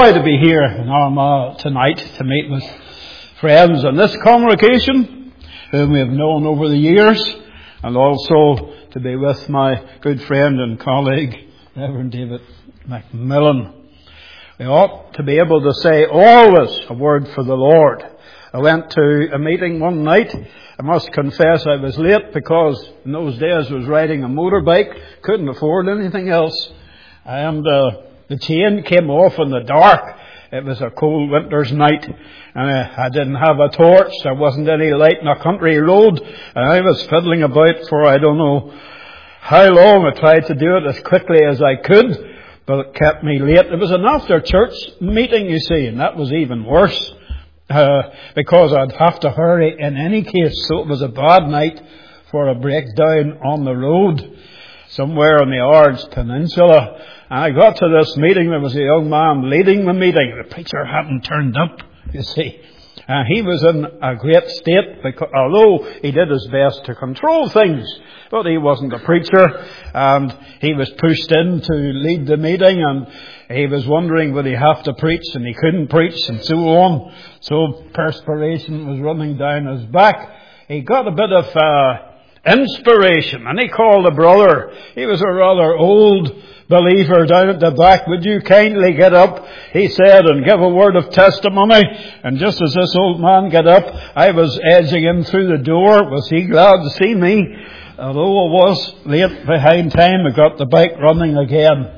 To be here in Armagh tonight to meet with friends in this congregation whom we have known over the years, and also to be with my good friend and colleague Reverend David Macmillan. We ought to be able to say always a word for the Lord. I went to a meeting one night. I must confess I was late because in those days I was riding a motorbike, couldn't afford anything else, and the chain came off in the dark. It was a cold winter's night, and I didn't have a torch. There wasn't any light in a country road, and I was fiddling about for I don't know how long. I tried to do it as quickly as I could, but it kept me late. It was an after-church meeting, you see, and that was even worse, because I'd have to hurry in any case. So it was a bad night for a breakdown on the road somewhere on the Ards Peninsula. And I got to this meeting. There was a young man leading the meeting. The preacher hadn't turned up, you see. He was in a great state, because, although he did his best to control things. But he wasn't a preacher, and he was pushed in to lead the meeting, and he was wondering would he have to preach, and he couldn't preach, and so on. So perspiration was running down his back. He got a bit of inspiration, and he called a brother. He was a rather old believer down at the back. Would you kindly get up, he said, and give a word of testimony? And just as this old man got up, I was edging in through the door. Was he glad to see me? Although I was late behind time, I got the bike running again.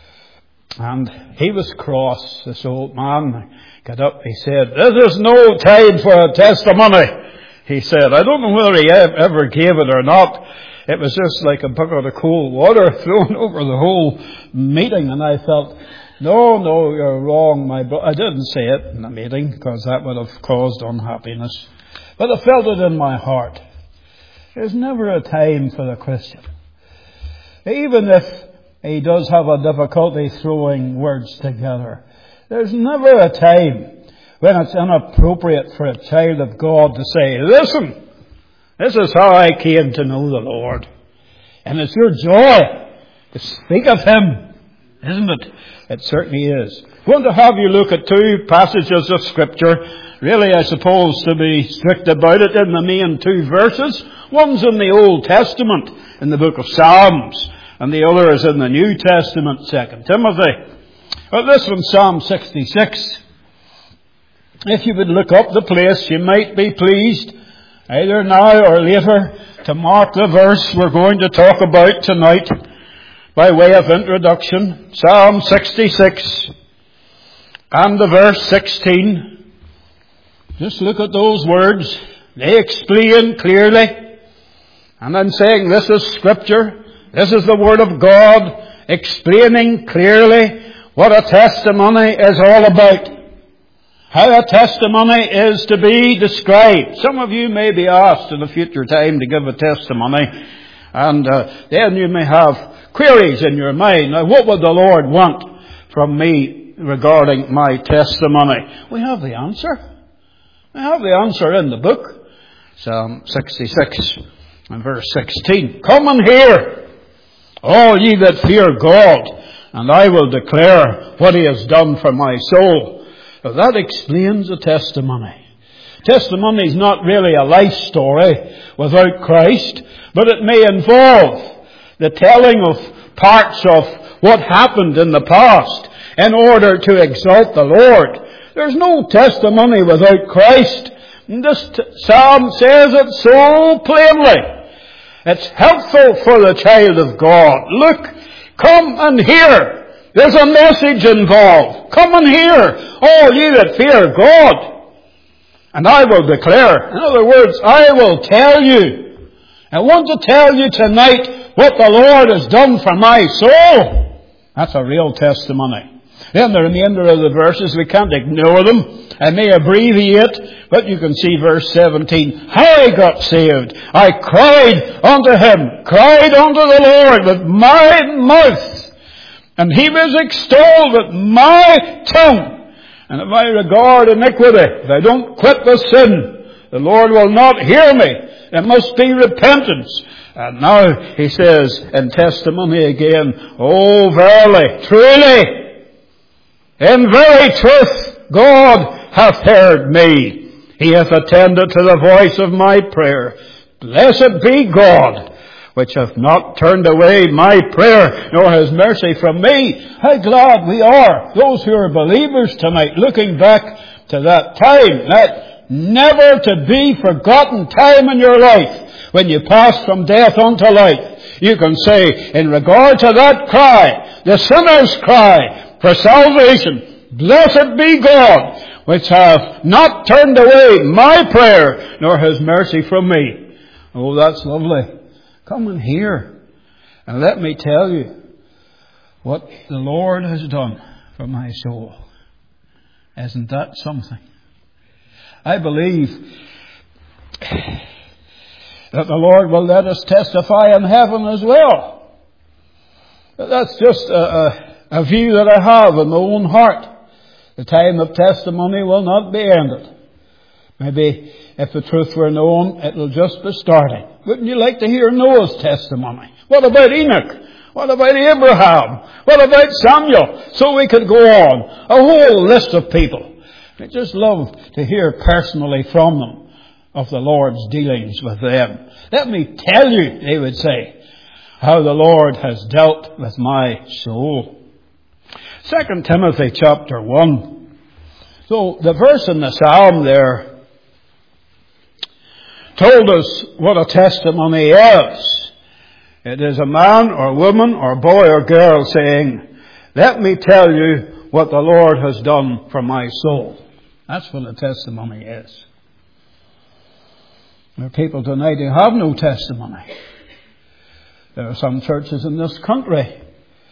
And he was cross, this old man. Got up, he said, "This is no time for a testimony," he said. I don't know whether he ever gave it or not. It was just like a bucket of cold water thrown over the whole meeting, and I felt, no, you're wrong, my brother. I didn't say it in the meeting, because that would have caused unhappiness. But I felt it in my heart. There's never a time for the Christian. Even if he does have a difficulty throwing words together, there's never a time when it's inappropriate for a child of God to say, "Listen, this is how I came to know the Lord." And it's your joy to speak of Him, isn't it? It certainly is. I want to have you look at two passages of Scripture. Really, I suppose, to be strict about it, in the main two verses. One's in the Old Testament, in the book of Psalms, and the other is in the New Testament, 2 Timothy. But this one's Psalm 66. If you would look up the place, you might be pleased, either now or later, to mark the verse we're going to talk about tonight by way of introduction. Psalm 66 and the verse 16. Just look at those words. They explain clearly. And I'm saying this is Scripture. This is the Word of God explaining clearly what a testimony is all about. How a testimony is to be described. Some of you may be asked in a future time to give a testimony, and then you may have queries in your mind. Now, what would the Lord want from me regarding my testimony? We have the answer. We have the answer in the book. Psalm 66 and verse 16. "Come and hear, all ye that fear God, and I will declare what He has done for my soul." Now that explains a testimony. Testimony is not really a life story without Christ, but it may involve the telling of parts of what happened in the past in order to exalt the Lord. There's no testimony without Christ. And this psalm says it so plainly. It's helpful for the child of God. Look, come and hear. There's a message involved. Come and hear, all ye that fear God. And I will declare. In other words, I will tell you. I want to tell you tonight what the Lord has done for my soul. That's a real testimony. Then the remainder of the verses, we can't ignore them. I may abbreviate, but you can see verse 17. How I got saved. I cried unto Him, cried unto the Lord with my mouth. And He was extolled with my tongue. And if I regard iniquity, if I don't quit the sin, the Lord will not hear me. There must be repentance. And now He says in testimony again, oh, verily, truly, In very truth, God hath heard me. He hath attended to the voice of my prayer. Blessed be God, which hath not turned away my prayer, nor his mercy from me. How glad we are, those who are believers tonight, looking back to that time, that never to be forgotten time in your life, when you passed from death unto life. You can say, in regard to that cry, the sinner's cry for salvation, blessed be God, which hath not turned away my prayer, nor his mercy from me. Oh, that's lovely. Come and hear. And let me tell you what the Lord has done for my soul. Isn't that something? I believe that the Lord will let us testify in heaven as well. But that's just a view that I have in my own heart. The time of testimony will not be ended. Maybe if the truth were known, it will just be starting. Wouldn't you like to hear Noah's testimony? What about Enoch? What about Abraham? What about Samuel? So we could go on. A whole list of people. I just love to hear personally from them of the Lord's dealings with them. Let me tell you, they would say, how the Lord has dealt with my soul. 2 Timothy chapter 1. So the verse in the Psalm there told us what a testimony is. It is a man or woman or boy or girl saying, let me tell you what the Lord has done for my soul. That's what a testimony is. There are people tonight who have no testimony. There are some churches in this country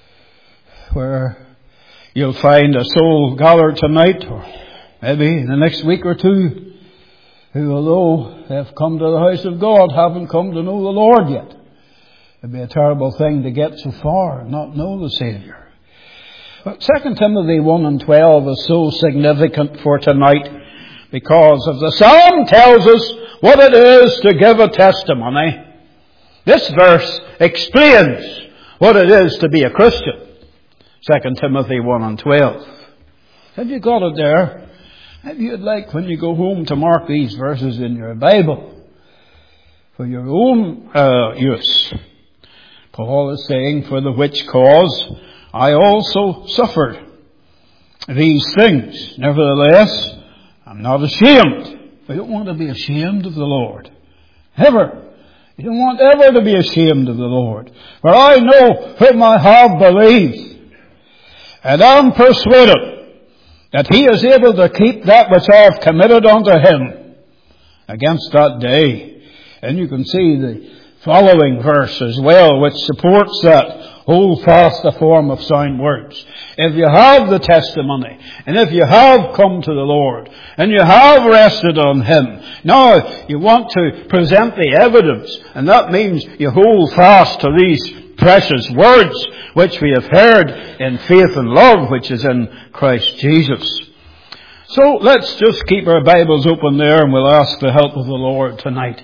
where you'll find a soul gathered tonight, or maybe in the next week or two, who, although they've come to the house of God, haven't come to know the Lord yet. It'd be a terrible thing to get so far and not know the Saviour. But 2 Timothy 1 and 12 is so significant for tonight, because if the Psalm tells us what it is to give a testimony, this verse explains what it is to be a Christian. 2 Timothy 1 and 12. Have you got it there? If you'd like, when you go home, to mark these verses in your Bible for your own use. Paul is saying, for the which cause I also suffered these things. Nevertheless, I'm not ashamed. We don't want to be ashamed of the Lord. Ever. You don't want ever to be ashamed of the Lord. For I know whom I have believed, and am persuaded that he is able to keep that which I have committed unto him against that day. And you can see the following verse as well, which supports that. Hold fast the form of sound words. If you have the testimony, and if you have come to the Lord, and you have rested on him, now you want to present the evidence, and that means you hold fast to these precious words which we have heard in faith and love, which is in Christ Jesus. So let's just keep our Bibles open there, and we'll ask the help of the Lord tonight.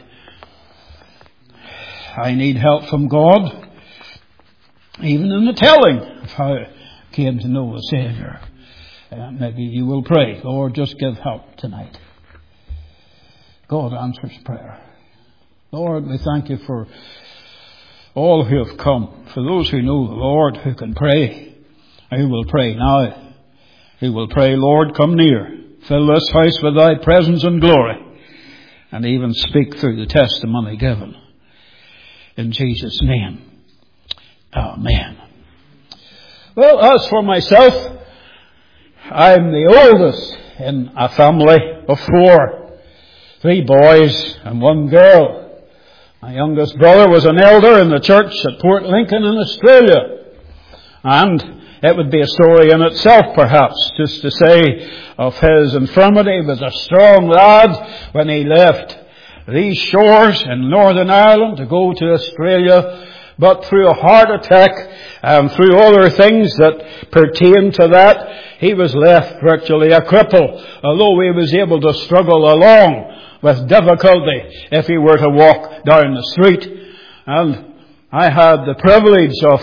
I need help from God, even in the telling of how I came to know the Saviour. Maybe you will pray, Lord, just give help tonight. God answers prayer. Lord, we thank you for all who have come, for those who know the Lord, who can pray, who will pray now, who will pray, Lord, come near, fill this house with thy presence and glory, and even speak through the testimony given. In Jesus' name. Amen. Well, as for myself, I'm the oldest in a family of 4. 3 boys and 1 girl. My youngest brother was an elder in the church at Port Lincoln in Australia. And it would be a story in itself, perhaps, just to say of his infirmity. He was a strong lad when he left these shores in Northern Ireland to go to Australia. But through a heart attack and through other things that pertain to that, he was left virtually a cripple, although he was able to struggle along with difficulty if he were to walk down the street. And I had the privilege of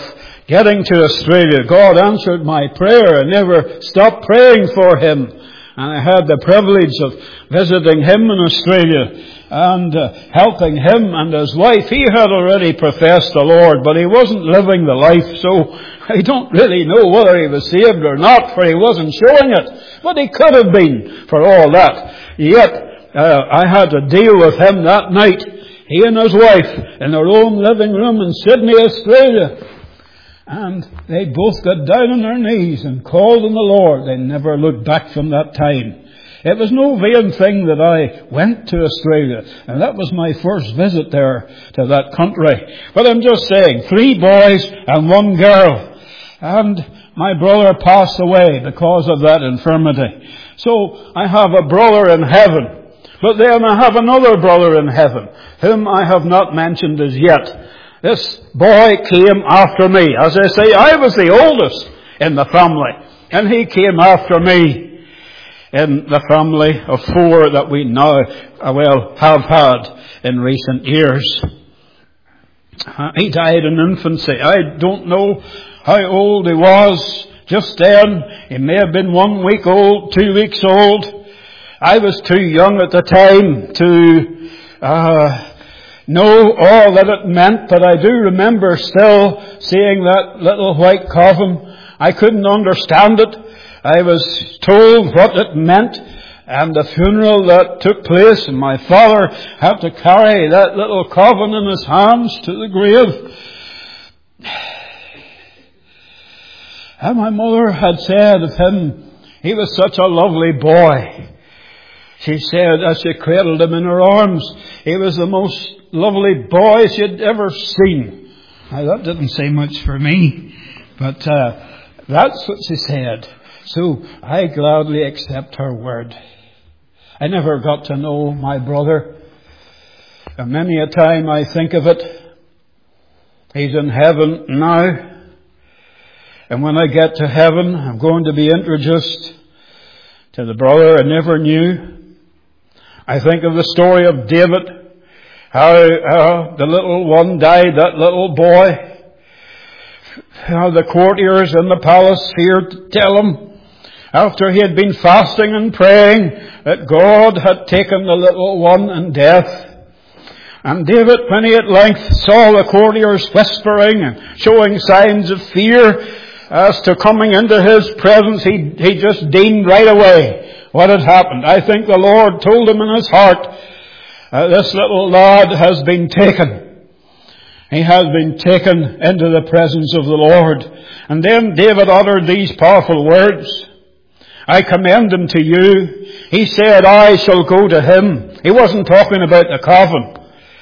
getting to Australia, God answered my prayer. I never stopped praying for him. And I had the privilege of visiting him in Australia and helping him and his wife. He had already professed the Lord, but he wasn't living the life, so I don't really know whether he was saved or not, for he wasn't showing it. But he could have been, for all that. Yet, I had to deal with him that night, he and his wife, in their own living room in Sydney, Australia. And they both got down on their knees and called on the Lord. They never looked back from that time. It was no vain thing that I went to Australia, and that was my first visit there to that country. But I'm just saying, 3 boys and 1 girl. And my brother passed away because of that infirmity. So I have a brother in heaven. But then I have another brother in heaven, whom I have not mentioned as yet. This boy came after me. As I say, I was the oldest in the family, and he came after me in the family of 4 that we now, have had in recent years. He died in infancy. I don't know how old he was just then. He may have been 1 week old, 2 weeks old. I was too young at the time to know all that it meant, but I do remember still seeing that little white coffin. I couldn't understand it. I was told what it meant, and the funeral that took place, and my father had to carry that little coffin in his hands to the grave. And my mother had said of him, he was such a lovely boy. She said as she cradled him in her arms, he was the most lovely boy she'd ever seen. Now that didn't say much for me, but that's what she said. So I gladly accept her word. I never got to know my brother. And many a time I think of it. He's in heaven now. And when I get to heaven, I'm going to be introduced to the brother I never knew. I think of the story of David, how the little one died, that little boy. How the courtiers in the palace feared to tell him, after he had been fasting and praying, that God had taken the little one in death. And David, when he at length saw the courtiers whispering and showing signs of fear as to coming into his presence, he just deemed right away what had happened. I think the Lord told him in his heart, this little lad has been taken. He has been taken into the presence of the Lord. And then David uttered these powerful words, I commend him to you. He said, I shall go to him. He wasn't talking about the coffin.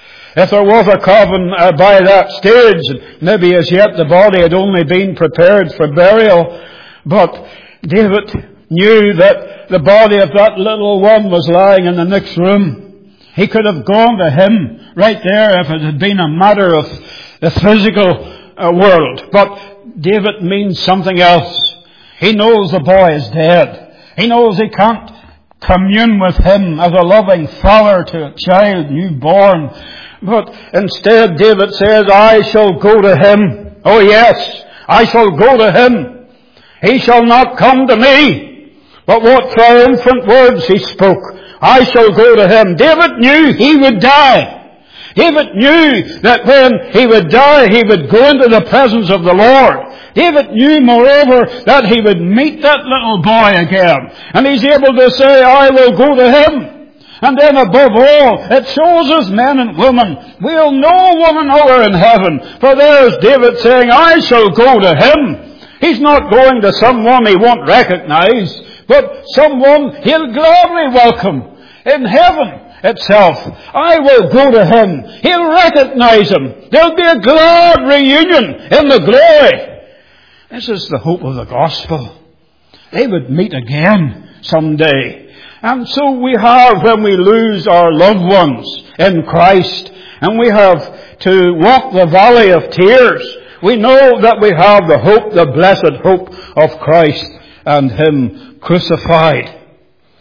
If there was a coffin by that stage, maybe as yet the body had only been prepared for burial. But David knew that the body of that little one was lying in the next room. He could have gone to him right there if it had been a matter of the physical world. But David means something else. He knows the boy is dead. He knows he can't commune with him as a loving father to a child newborn. But instead David says, I shall go to him. Oh yes, I shall go to him. He shall not come to me. But what triumphant words he spoke. I shall go to him. David knew he would die. David knew that when he would die, he would go into the presence of the Lord. David knew, moreover, that he would meet that little boy again. And he's able to say, I will go to him. And then above all, it shows us men and women, we'll know one another in heaven. For there's David saying, I shall go to him. He's not going to someone he won't recognize, but someone he'll gladly welcome in heaven itself. I will go to him. He'll recognize him. There'll be a glad reunion in the glory. This is the hope of the gospel. They would meet again someday. And so we have, when we lose our loved ones in Christ, and we have to walk the valley of tears, we know that we have the hope, the blessed hope of Christ and him crucified.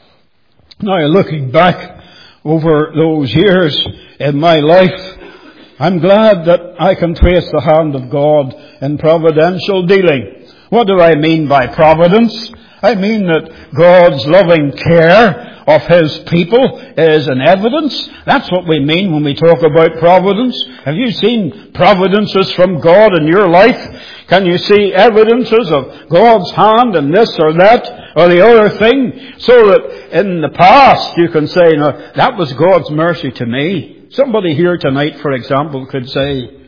Now, looking back over those years in my life, I'm glad that I can trace the hand of God in providential dealing. What do I mean by providence? I mean that God's loving care of His people is in evidence. That's what we mean when we talk about providence. Have you seen providences from God in your life? Can you see evidences of God's hand in this or that or the other thing? So that in the past you can say, no, that was God's mercy to me. Somebody here tonight, for example, could say,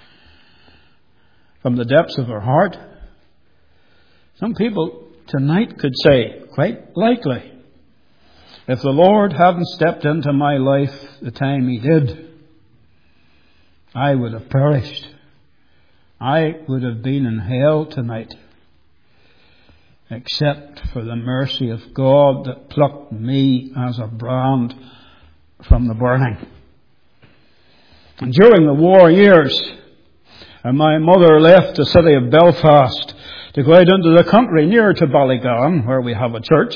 from the depths of their heart, some people tonight could say, quite likely, if the Lord hadn't stepped into my life the time He did, I would have perished. I would have been in hell tonight, except for the mercy of God that plucked me as a brand from the burning. And during the war years, my mother left the city of Belfast to go out into the country near to Ballygowan, where we have a church,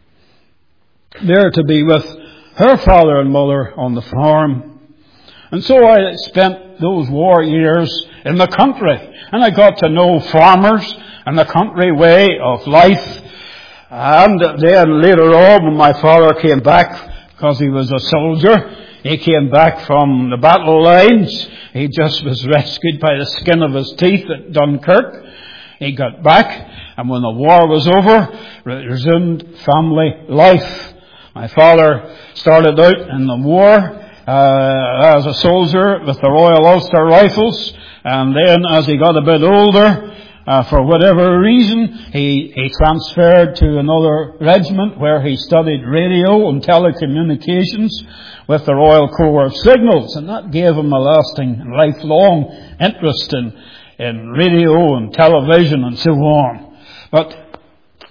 there to be with her father and mother on the farm. And so I spent those war years in the country, and I got to know farmers and the country way of life. And then later on, when my father came back, because he was a soldier, he came back from the battle lines. He just was rescued by the skin of his teeth at Dunkirk. He got back, and when the war was over, resumed family life. My father started out in the war as a soldier with the Royal Ulster Rifles, and then as he got a bit older, for whatever reason, he transferred to another regiment where he studied radio and telecommunications with the Royal Corps of Signals, and that gave him a lasting, lifelong interest in radio and television and so on. But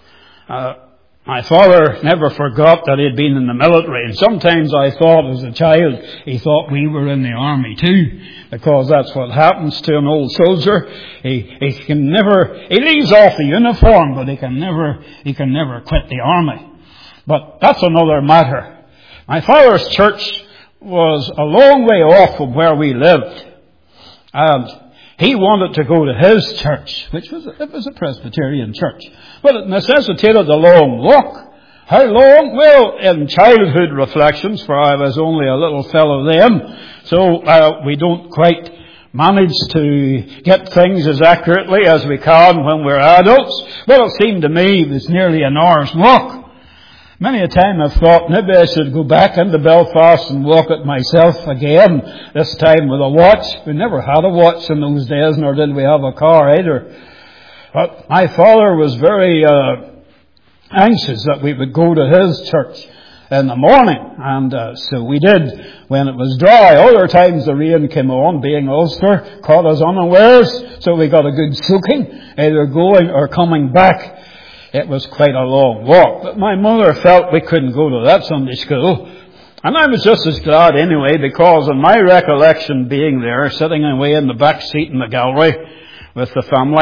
my father never forgot that he had been in the military, and sometimes I thought as a child he thought we were in the army too, because that's what happens to an old soldier. He leaves off the uniform, but he can never quit the army. But that's another matter. My father's church was a long way off from where we lived, and he wanted to go to his church, which was a Presbyterian church. But it necessitated a long walk. How long? Well, in childhood reflections, for I was only a little fellow then, so we don't quite manage to get things as accurately as we can when we're adults. But it seemed to me it was nearly an hour's walk. Many a time I've thought maybe I should go back into Belfast and walk it myself again, this time with a watch. We never had a watch in those days, nor did we have a car either. But my father was very anxious that we would go to his church in the morning, and so we did when it was dry. Other times the rain came on, being Ulster, caught us unawares, so we got a good soaking, either going or coming back. It was quite a long walk, but my mother felt we couldn't go to that Sunday school. And I was just as glad anyway, because in my recollection being there, sitting away in the back seat in the gallery with the family,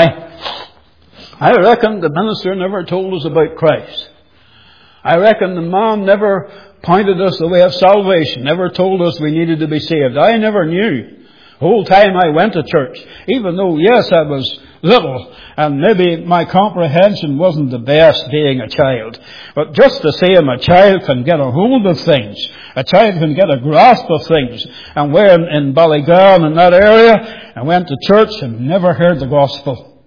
I reckon the minister never told us about Christ. I reckon the man never pointed us the way of salvation, never told us we needed to be saved. I never knew. The whole time I went to church, even though, yes, I was little, and maybe my comprehension wasn't the best being a child. But just the same, a child can get a hold of things. A child can get a grasp of things. And we're in Ballygowan, in that area, I went to church and never heard the gospel.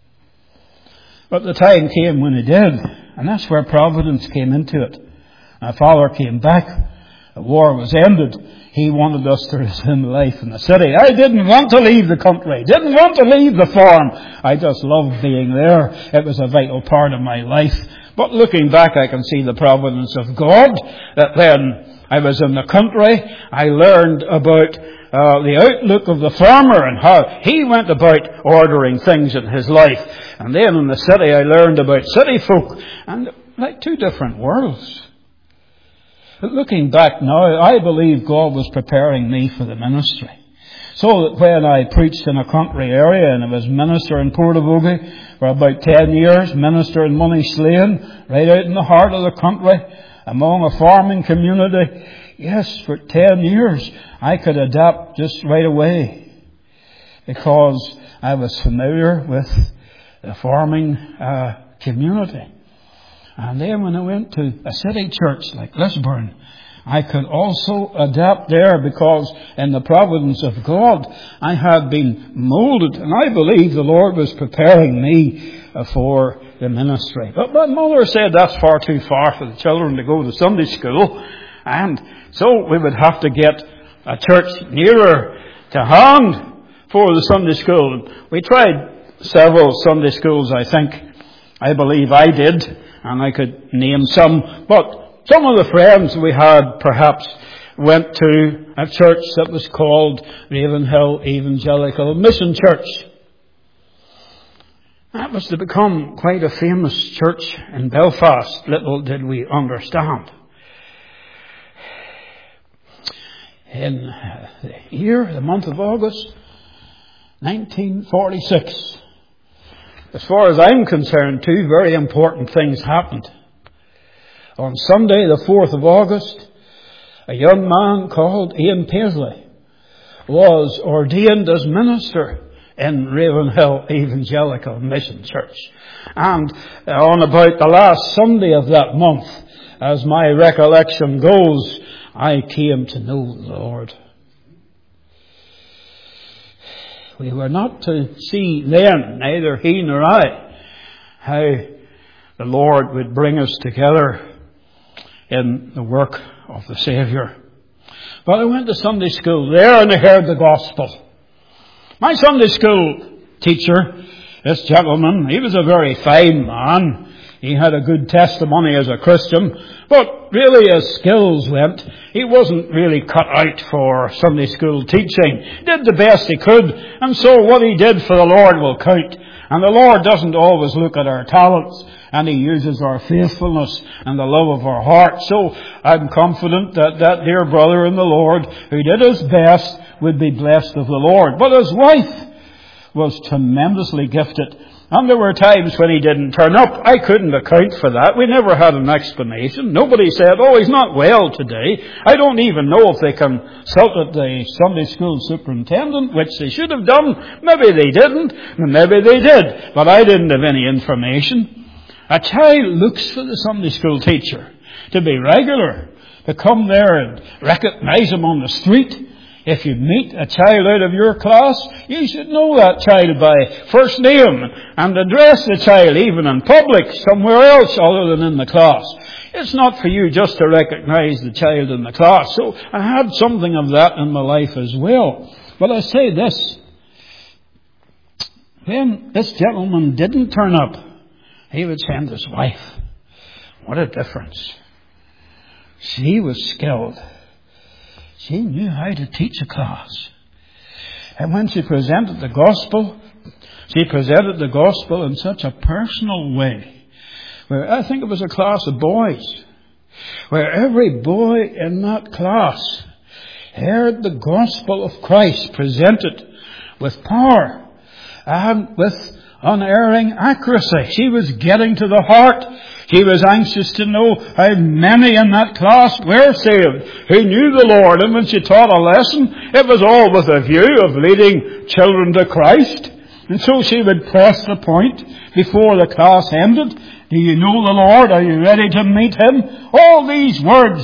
But the time came when he did, and that's where providence came into it. My father came back. The war was ended. He wanted us to resume life in the city. I didn't want to leave the country. Didn't want to leave the farm. I just loved being there. It was a vital part of my life. But looking back, I can see the providence of God. That when I was in the country, I learned about the outlook of the farmer and how he went about ordering things in his life. And then in the city, I learned about city folk. And like two different worlds. But looking back now, I believe God was preparing me for the ministry. So that when I preached in a country area, and I was minister in Portavogie for about 10 years, minister in Moneysleen, right out in the heart of the country, among a farming community, yes, for 10 years, I could adapt just right away, because I was familiar with the farming community. And then when I went to a city church like Lisburn, I could also adapt there, because in the providence of God, I had been molded, and I believe the Lord was preparing me for the ministry. But my mother said that's far too far for the children to go to Sunday school, and so we would have to get a church nearer to hand for the Sunday school. We tried several Sunday schools, I believe I did, and I could name some, but some of the friends we had perhaps went to a church that was called Ravenhill Evangelical Mission Church. That was to become quite a famous church in Belfast. Little did we understand. In the month of August, 1946, as far as I'm concerned, two very important things happened. On Sunday, the 4th of August, a young man called Ian Paisley was ordained as minister in Ravenhill Evangelical Mission Church. And on about the last Sunday of that month, as my recollection goes, I came to know the Lord. We were not to see then, neither he nor I, how the Lord would bring us together in the work of the Saviour. But I went to Sunday school there, and I heard the gospel. My Sunday school teacher, this gentleman, he was a very fine man. He had a good testimony as a Christian, but really as skills went, he wasn't really cut out for Sunday school teaching. He did the best he could, and so what he did for the Lord will count. And the Lord doesn't always look at our talents, and He uses our faithfulness and the love of our heart. So I'm confident that that dear brother in the Lord, who did his best, would be blessed of the Lord. But his wife was tremendously gifted. And there were times when he didn't turn up. I couldn't account for that. We never had an explanation. Nobody said, oh, he's not well today. I don't even know if they consulted the Sunday school superintendent, which they should have done. Maybe they didn't, and maybe they did. But I didn't have any information. A child looks for the Sunday school teacher to be regular, to come there and recognize him on the street. If you meet a child out of your class, you should know that child by first name and address the child even in public, somewhere else other than in the class. It's not for you just to recognize the child in the class. So I had something of that in my life as well. But I say this. When this gentleman didn't turn up, he would send his wife. What a difference. She was skilled. She knew how to teach a class. And when she presented the gospel in such a personal way, where I think it was a class of boys, where every boy in that class heard the gospel of Christ presented with power and with unerring accuracy. She was getting to the heart. She was anxious to know how many in that class were saved, who knew the Lord. And when she taught a lesson, it was all with a view of leading children to Christ. And so she would press the point before the class ended. Do you know the Lord? Are you ready to meet Him? All these words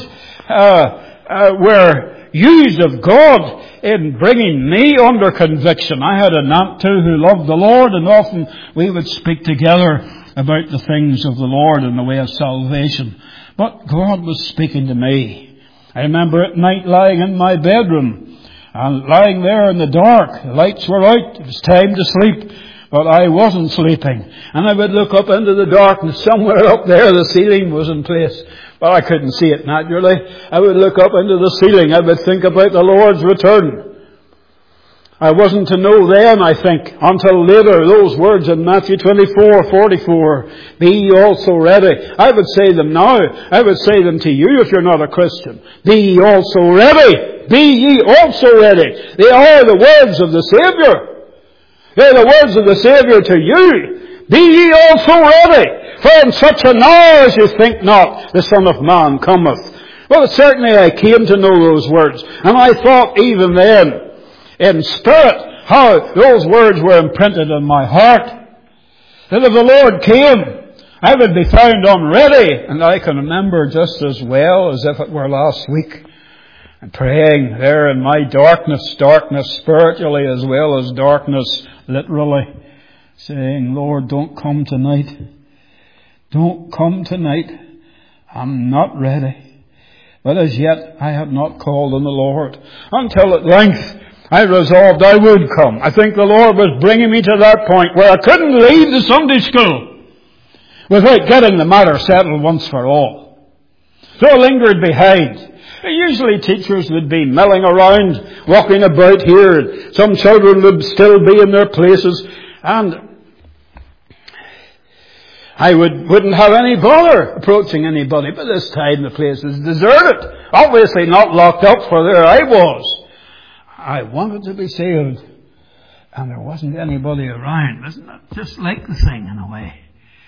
were used of God in bringing me under conviction. I had an aunt too who loved the Lord, and often we would speak together about the things of the Lord and the way of salvation. But God was speaking to me. I remember at night lying in my bedroom and lying there in the dark. The lights were out. It was time to sleep. But I wasn't sleeping. And I would look up into the darkness. Somewhere up there the ceiling was in place. But I couldn't see it naturally. I would look up into the ceiling. I would think about the Lord's return. I wasn't to know then, I think, until later, those words in Matthew 24:44. Be ye also ready. I would say them now. I would say them to you if you're not a Christian. Be ye also ready. Be ye also ready. They are the words of the Saviour. They're the words of the Saviour to you. Be ye also ready. For in such an hour as you think not, the Son of Man cometh. Well, certainly I came to know those words. And I thought even then, in spirit, how those words were imprinted in my heart. That if the Lord came, I would be found unready. And I can remember just as well as if it were last week, and praying there in my darkness spiritually as well as darkness literally, saying, Lord, don't come tonight. Don't come tonight. I'm not ready. But as yet I had not called on the Lord, until at length I resolved I would come. I think the Lord was bringing me to that point where I couldn't leave the Sunday school without getting the matter settled once for all. So I lingered behind. Usually teachers would be milling around, walking about here. Some children would still be in their places. And I wouldn't have any bother approaching anybody. But this time the place was deserted. Obviously not locked up, for there I was. I wanted to be saved. And there wasn't anybody around. Isn't that just like the thing in a way?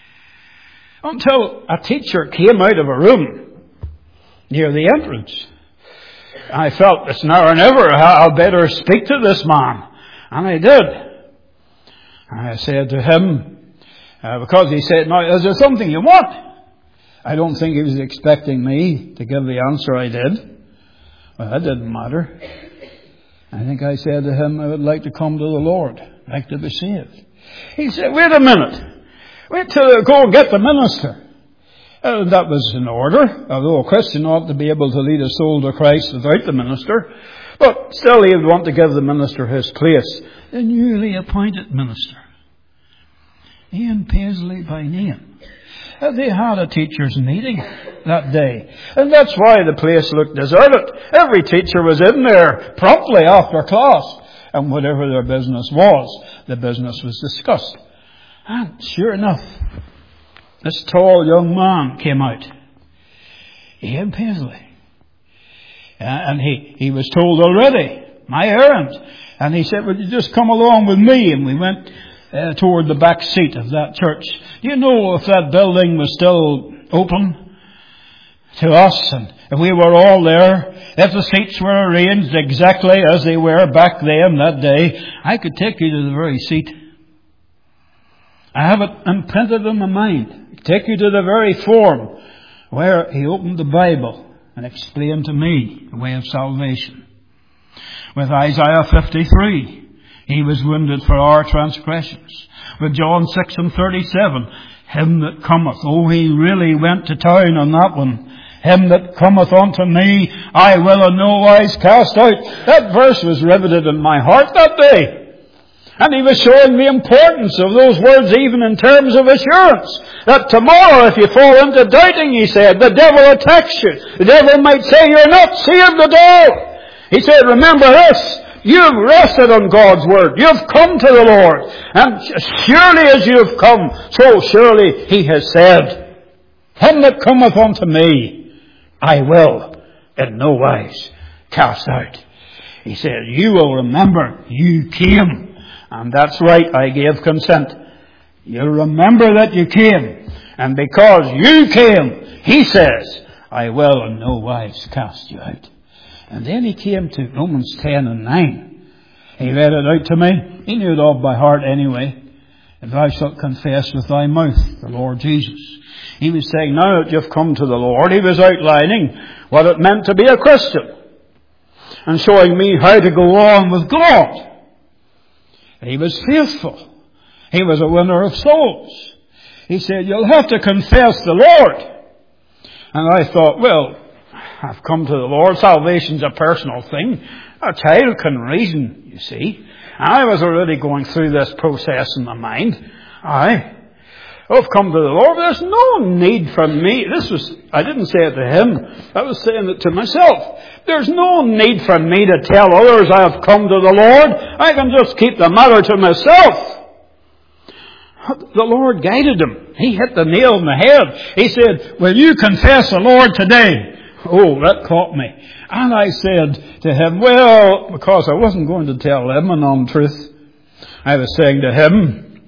Until a teacher came out of a room near the entrance. I felt, it's now or never, I'll better speak to this man. And I did. I said to him, because he said, now, is there something you want? I don't think he was expecting me to give the answer I did. Well, that didn't matter. I think I said to him, I would like to come to the Lord, like to be saved. He said, wait a minute. Wait till I go get the minister. That was in order, although a Christian ought to be able to lead a soul to Christ without the minister. But still he would want to give the minister his place. The newly appointed minister, Ian Paisley by name. They had a teachers' meeting that day. And that's why the place looked deserted. Every teacher was in there promptly after class. And whatever their business was, the business was discussed. And sure enough, this tall young man came out. Ian Paisley. And he was told already, my errand. And he said, would you just come along with me? And we went toward the back seat of that church. Do you know if that building was still open to us? And if we were all there, if the seats were arranged exactly as they were back then that day, I could take you to the very seat. I have it imprinted in my mind. Take you to the very form where he opened the Bible and explained to me the way of salvation. With Isaiah 53, he was wounded for our transgressions. With John 6 and 37, him that cometh. Oh, he really went to town on that one. Him that cometh unto me, I will in no wise cast out. That verse was riveted in my heart that day. And he was showing the importance of those words even in terms of assurance. That tomorrow if you fall into doubting, he said, the devil attacks you. The devil might say you're not saved at all. He said, remember this. You've rested on God's word. You've come to the Lord. And surely as you've come, so surely he has said, him that cometh unto me, I will in no wise cast out. He said, you will remember you came. And that's right, I gave consent. You'll remember that you came. And because you came, he says, I will in no wise cast you out. And then he came to Romans 10 and 9. He read it out to me. He knew it all by heart anyway. If thou shalt confess with thy mouth the Lord Jesus. He was saying, now that you've come to the Lord, he was outlining what it meant to be a Christian. And showing me how to go on with God. He was faithful. He was a winner of souls. He said, you'll have to confess the Lord. And I thought, well, I've come to the Lord. Salvation's a personal thing. A child can reason, you see. And I was already going through this process in my mind. I've come to the Lord. There's no need for me. I didn't say it to him. I was saying it to myself. There's no need for me to tell others I have come to the Lord. I can just keep the matter to myself. The Lord guided him. He hit the nail on the head. He said, will you confess the Lord today? Oh, that caught me. And I said to him, well, because I wasn't going to tell him an untruth, I was saying to him,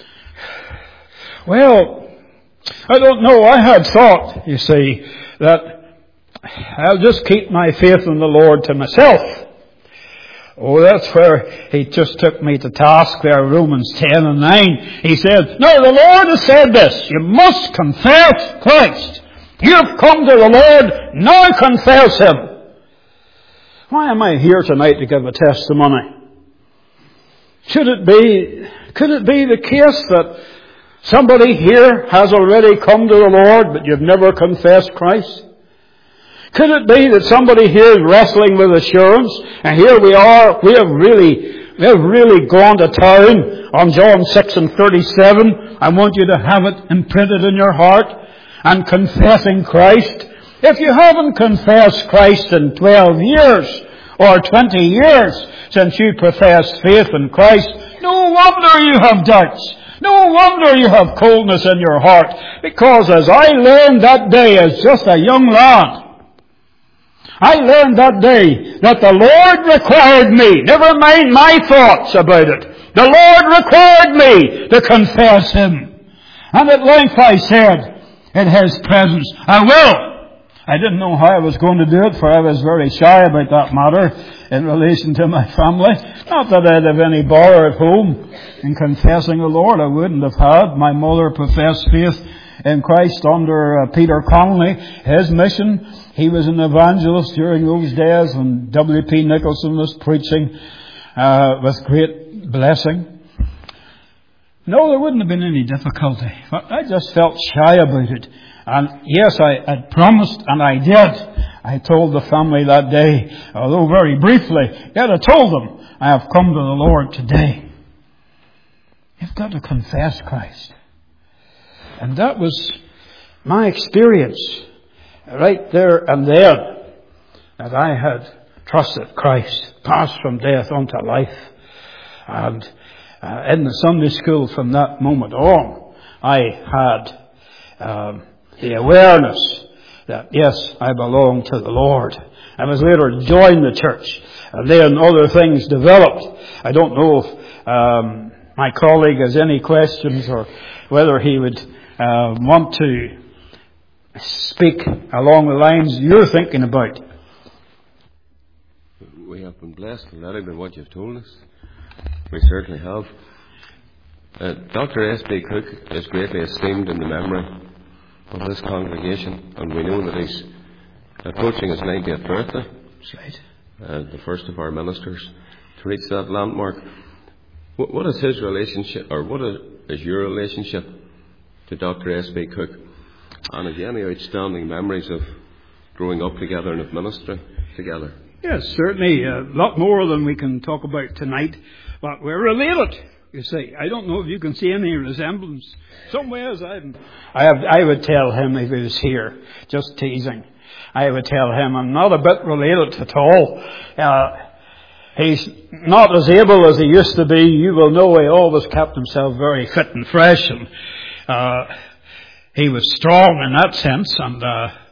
well, I don't know. I had thought, you see, that I'll just keep my faith in the Lord to myself. Oh, that's where he just took me to task there, Romans 10 and 9. He said, no, the Lord has said this. You must confess Christ. You've come to the Lord, now confess Him. Why am I here tonight to give a testimony? Could it be the case that somebody here has already come to the Lord, but you've never confessed Christ? Could it be that somebody here is wrestling with assurance, and here we are, we have really gone to town on John 6 and 37. I want you to have it imprinted in your heart. And confessing Christ. If you haven't confessed Christ in 12 years or 20 years since you professed faith in Christ, no wonder you have doubts. No wonder you have coldness in your heart. Because as I learned that day as just a young lad, I learned that day that the Lord required me, never mind my thoughts about it, the Lord required me to confess Him. And at length I said, in His presence, I will. I didn't know how I was going to do it, for I was very shy about that matter in relation to my family. Not that I'd have any bother at home in confessing the Lord. I wouldn't have had. My mother professed faith in Christ under Peter Connolly. His mission, he was an evangelist during those days when W.P. Nicholson was preaching with great blessing. No, there wouldn't have been any difficulty. But I just felt shy about it. And yes, I had promised, and I did. I told the family that day, although very briefly, yet I told them, I have come to the Lord today. You've got to confess Christ. And that was my experience right there and then, that I had trusted Christ, passed from death unto life. And in the Sunday school from that moment on, I had the awareness that, yes, I belong to the Lord. I was later joined the church, and then other things developed. I don't know if my colleague has any questions or whether he would want to speak along the lines you're thinking about. We have been blessed and letting by what you've told us. We certainly have. Dr. S.B. Cook is greatly esteemed in the memory of this congregation, and we know that he's approaching his 90th birthday. That's right. The first of our ministers to reach that landmark. What is his relationship, or what is your relationship to Dr. S.B. Cook? And have you any outstanding memories of growing up together and of ministry together? Yes, certainly. A lot more than we can talk about tonight. But we're related, you see. I don't know if you can see any resemblance. Some ways I would tell him if he was here, just teasing. I would tell him I'm not a bit related at all. He's not as able as he used to be. You will know he always kept himself very fit and fresh. And he was strong in that sense. And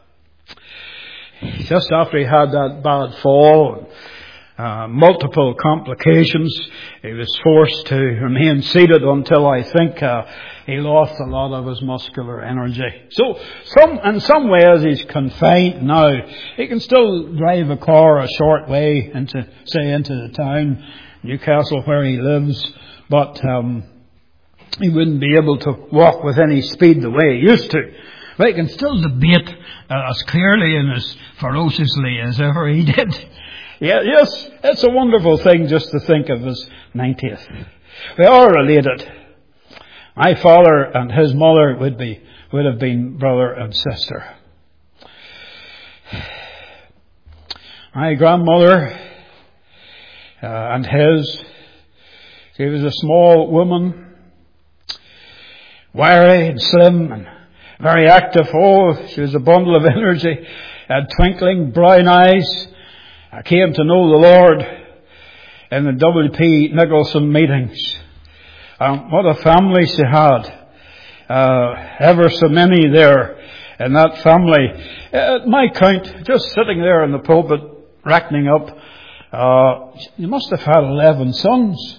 just after he had that bad fall, multiple complications, he was forced to remain seated until I think he lost a lot of his muscular energy. So in some ways he's confined now. He can still drive a car a short way into the town, Newcastle, where he lives, but he wouldn't be able to walk with any speed the way he used to. But he can still debate as clearly and as ferociously as ever he did. Yeah, yes, it's a wonderful thing just to think of his 90th. We are related. My father and his mother would have been brother and sister. My grandmother and his, she was a small woman, wiry and slim and very active. Oh, she was a bundle of energy, had twinkling brown eyes. I came to know the Lord in the W.P. Nicholson meetings. What a family she had. Ever so many there in that family. At my count, just sitting there in the pulpit, reckoning up, you must have had 11 sons,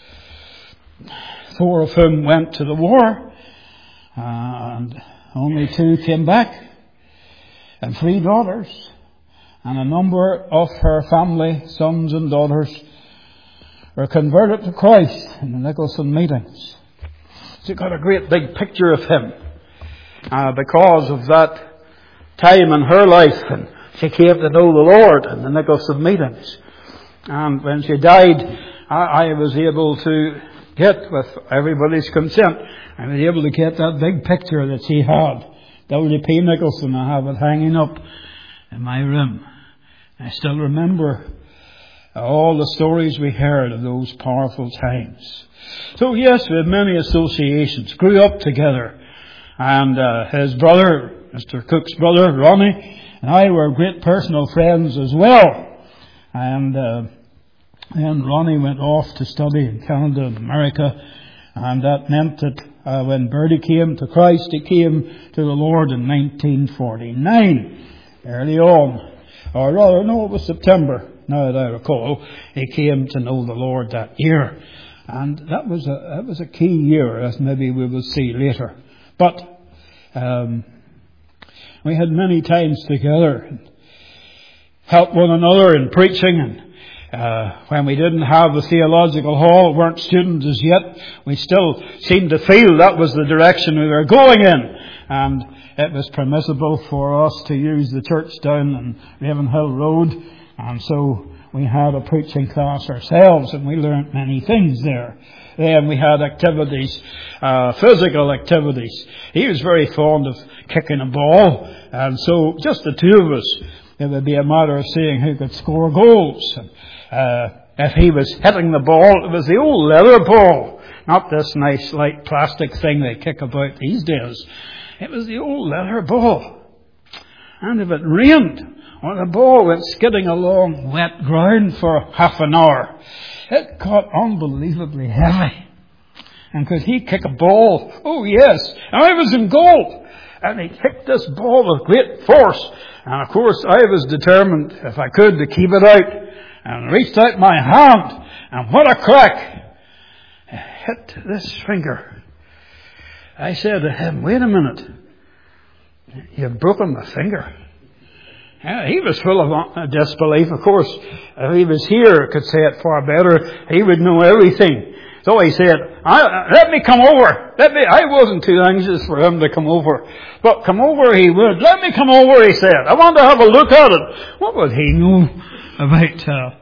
4 of whom went to the war, and only 2 came back, and 3 daughters, and a number of her family, sons and daughters, were converted to Christ in the Nicholson meetings. She got a great big picture of him because of that time in her life, and she came to know the Lord in the Nicholson meetings. And when she died, I was able to get, with everybody's consent, I was able to get that big picture that she had. W.P. Nicholson, I have it hanging up in my room. I still remember all the stories we heard of those powerful times. So yes, we had many associations, grew up together. And his brother, Mr. Cook's brother, Ronnie, and I were great personal friends as well. And then Ronnie went off to study in Canada and America. And that meant that when Bertie came to Christ, he came to the Lord in 1949, early on. Or rather, no, it was September, now that I recall. He came to know the Lord that year. And that was a key year, as maybe we will see later. But we had many times together and helped one another in preaching. And when we didn't have the theological hall, weren't students as yet, we still seemed to feel that was the direction we were going in. And it was permissible for us to use the church down on Ravenhill Road. And so we had a preaching class ourselves, and we learnt many things there. Then we had activities, physical activities. He was very fond of kicking a ball, and so just the 2 of us, it would be a matter of seeing who could score goals. If he was hitting the ball, it was the old leather ball, not this nice light plastic thing they kick about these days. It was the old leather ball. And if it rained, or the ball went skidding along wet ground for half an hour, it got unbelievably heavy. And could he kick a ball? Oh yes, and I was in goal. And he kicked this ball with great force. And of course I was determined, if I could, to keep it out. And reached out my hand, and what a crack! It hit this finger. I said to him, wait a minute, you've broken my finger. Yeah, he was full of disbelief. Of course, if he was here, could say it far better. He would know everything. So he said, let me come over. I wasn't too anxious for him to come over. But come over he would. Let me come over, he said. I want to have a look at it. What would he know about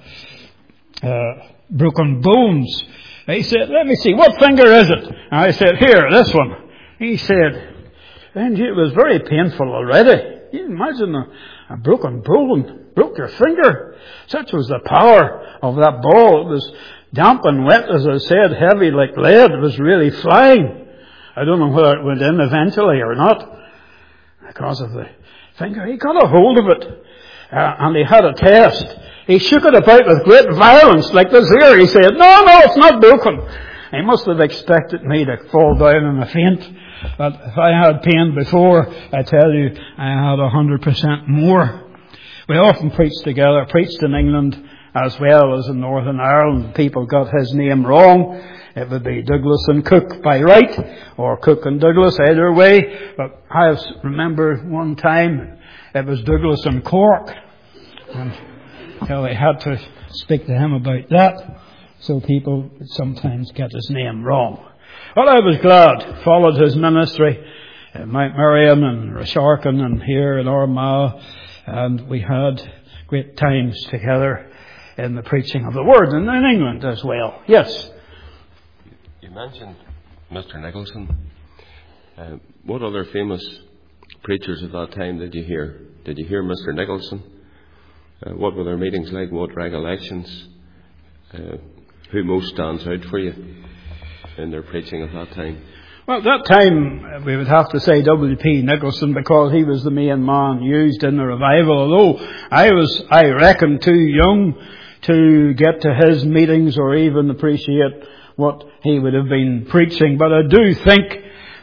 broken bones? He said, let me see, what finger is it? And I said, here, this one. He said, and it was very painful already. You can imagine a broken bone, broke your finger. Such was the power of that ball. It was damp and wet, as I said, heavy like lead. It was really flying. I don't know whether it went in eventually or not, because of the finger. He got a hold of it, and he had a test. He shook it about with great violence, like this here. He said, no, it's not broken. He must have expected me to fall down in a faint. But if I had pain before, I tell you, I had 100% more. We often preached together, preached in England as well as in Northern Ireland. People got his name wrong. It would be Douglas and Cook by right, or Cook and Douglas, either way. But I remember one time it was Douglas and Cork. And I had to speak to him about that. So people would sometimes get his name wrong. Well, I was glad. Followed his ministry at Mount Miriam and Rasharkin and here in Armagh. And we had great times together in the preaching of the Word, and in England as well. Yes? You mentioned Mr. Nicholson. What other famous preachers of that time did you hear? Did you hear Mr. Nicholson? What were their meetings like? What recollections? Who most stands out for you in their preaching of that time? Well, at that time, we would have to say W.P. Nicholson, because he was the main man used in the revival. Although I reckon, too young to get to his meetings or even appreciate what he would have been preaching. But I do think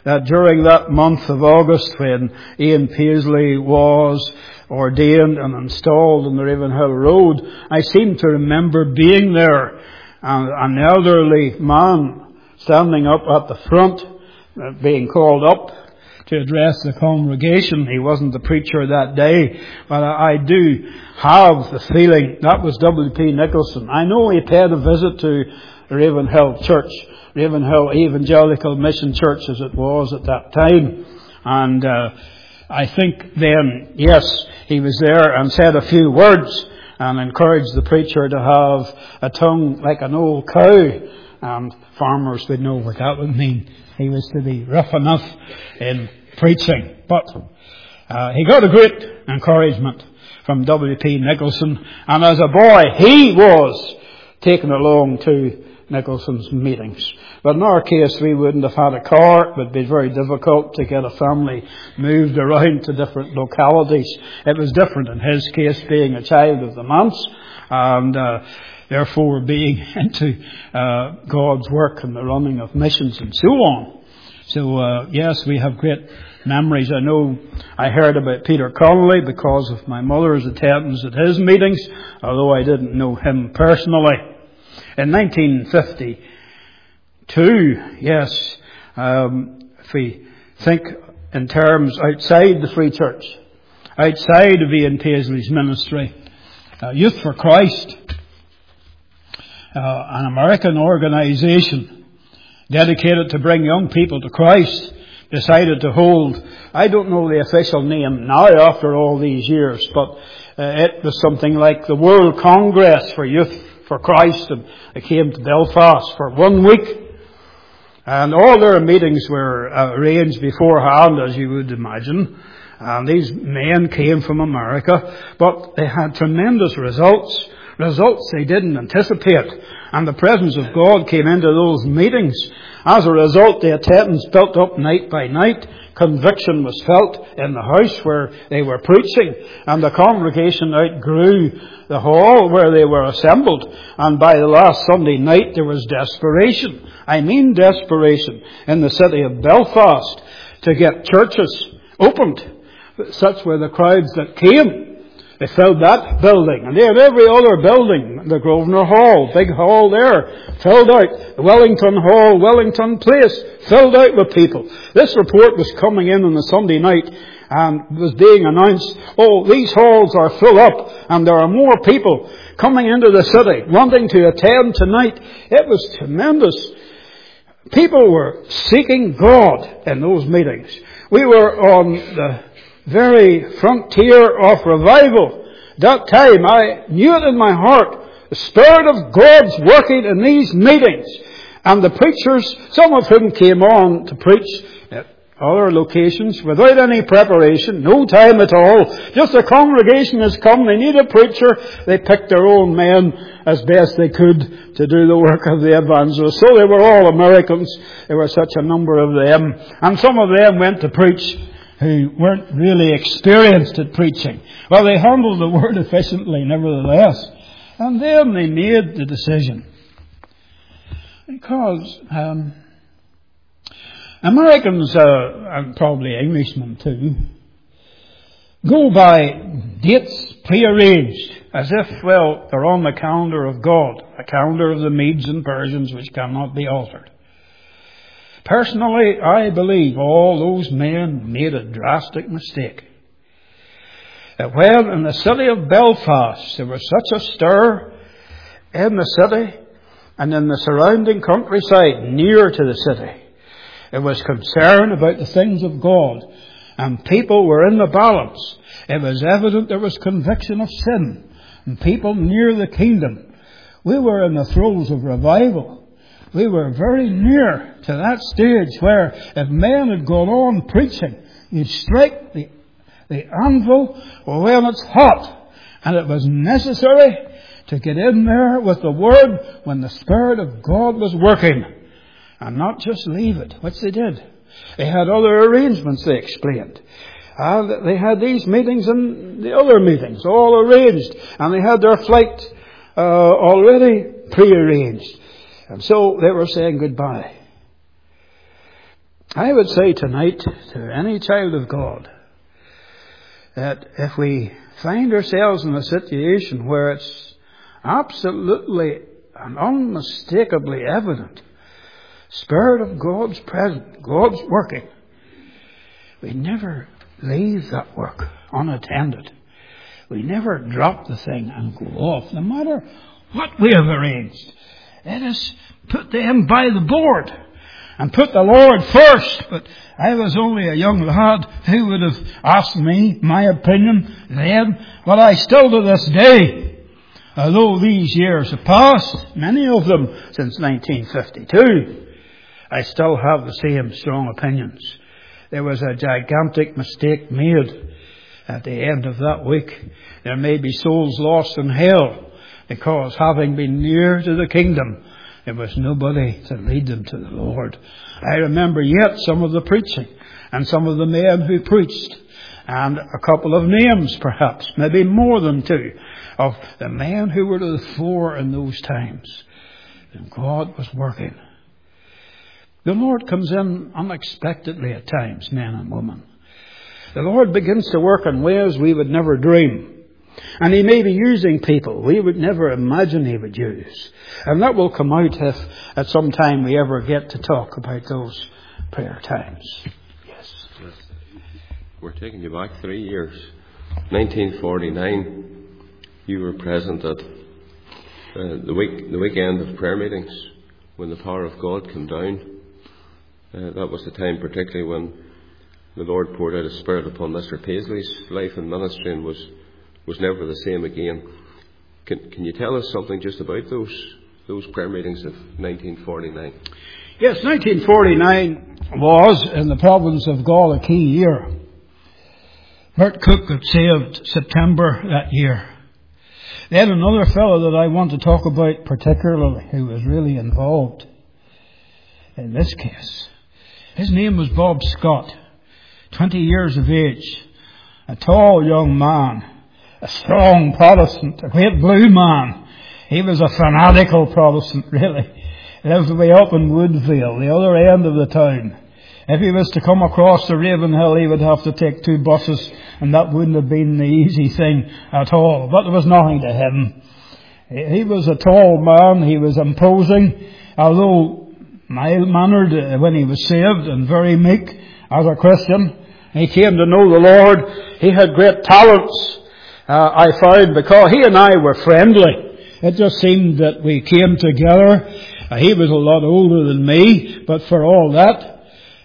that during that month of August when Ian Paisley was ordained and installed on the Ravenhill Road, I seem to remember being there, and an elderly man standing up at the front, being called up to address the congregation. He wasn't the preacher that day, but I do have the feeling that was W.P. Nicholson. I know he paid a visit to Ravenhill Church, Ravenhill Evangelical Mission Church as it was at that time, and I think then, yes, he was there and said a few words and encouraged the preacher to have a tongue like an old cow, and farmers would know what that would mean. He was to be rough enough in preaching. But he got a great encouragement from W.P. Nicholson, and as a boy he was taken along to Nicholson's meetings. But in our case, we wouldn't have had a car. It would be very difficult to get a family moved around to different localities. It was different in his case, being a child of the manse, and therefore being into God's work and the running of missions and so on. So, yes, we have great memories. I know I heard about Peter Connolly because of my mother's attendance at his meetings, although I didn't know him personally. In 1952, yes, if we think in terms outside the Free Church, outside of Ian Paisley's ministry, Youth for Christ, an American organisation dedicated to bring young people to Christ, decided to hold, I don't know the official name now after all these years, but it was something like the World Congress for Youth for Christ, and they came to Belfast for 1 week, and all their meetings were arranged beforehand, as you would imagine, and these men came from America, but they had tremendous results they didn't anticipate, and the presence of God came into those meetings. As a result, the attendance built up night by night. Conviction was felt in the house where they were preaching, and the congregation outgrew the hall where they were assembled, and by the last Sunday night there was desperation. I mean desperation in the city of Belfast to get churches opened. Such were the crowds that came. They filled that building, and they had every other building, the Grosvenor Hall, big hall there, filled out. The Wellington Hall, Wellington Place, filled out with people. This report was coming in on the Sunday night and was being announced, oh, these halls are full up, and there are more people coming into the city, wanting to attend tonight. It was tremendous. People were seeking God in those meetings. We were on the very frontier of revival. That time I knew it in my heart. The Spirit of God's working in these meetings. And the preachers, some of whom came on to preach at other locations without any preparation, no time at all. Just a congregation has come, they need a preacher. They picked their own men as best they could to do the work of the evangelist. So they were all Americans. There were such a number of them. And some of them went to preach who weren't really experienced at preaching. Well, they handled the word efficiently nevertheless. And then they made the decision. Because Americans, and probably Englishmen too, go by dates prearranged, as if, well, they're on the calendar of God, the calendar of the Medes and Persians, which cannot be altered. Personally, I believe all those men made a drastic mistake. That when in the city of Belfast there was such a stir in the city and in the surrounding countryside near to the city, it was concern about the things of God, and people were in the balance. It was evident there was conviction of sin, and people near the kingdom. We were in the throes of revival. We were very near to that stage where if men had gone on preaching, you'd strike the anvil when it's hot. And it was necessary to get in there with the Word when the Spirit of God was working. And not just leave it, which they did. They had other arrangements, they explained. They had these meetings and the other meetings all arranged. And they had their flight already prearranged. And so they were saying goodbye. I would say tonight to any child of God that if we find ourselves in a situation where it's absolutely and unmistakably evident, Spirit of God's present, God's working, we never leave that work unattended. We never drop the thing and go off, no matter what we have arranged. Let us put them by the board and put the Lord first. But I was only a young lad who would have asked me my opinion then. But I still to this day, although these years have passed, many of them since 1952, I still have the same strong opinions. There was a gigantic mistake made at the end of that week. There may be souls lost in hell because, having been near to the kingdom, there was nobody to lead them to the Lord. I remember yet some of the preaching and some of the men who preached, and a couple of names perhaps, maybe more than two, of the men who were to the fore in those times. And God was working. The Lord comes in unexpectedly at times, men and women. The Lord begins to work in ways we would never dream. And He may be using people we would never imagine He would use. And that will come out if at some time we ever get to talk about those prayer times. Yes. We're taking you back 3 years. 1949, you were present at the weekend of prayer meetings when the power of God came down. That was the time particularly when the Lord poured out His Spirit upon Mr. Paisley's life and ministry and was never the same again. Can you tell us something just about those prayer meetings of 1949? Yes, 1949 was, in the province of Gaul, a key year. Bert Cook got saved September that year. Then another fellow that I want to talk about particularly, who was really involved in this case. His name was Bob Scott, 20 years of age, a tall young man, a strong Protestant, a great blue man. He was a fanatical Protestant, really. He lived way up in Woodville, the other end of the town. If he was to come across the Ravenhill, he would have to take 2 buses, and that wouldn't have been the easy thing at all. But there was nothing to him. He was a tall man. He was imposing, although mild-mannered when he was saved, and very meek as a Christian. He came to know the Lord. He had great talents, I found, because he and I were friendly. It just seemed that we came together. He was a lot older than me, but for all that,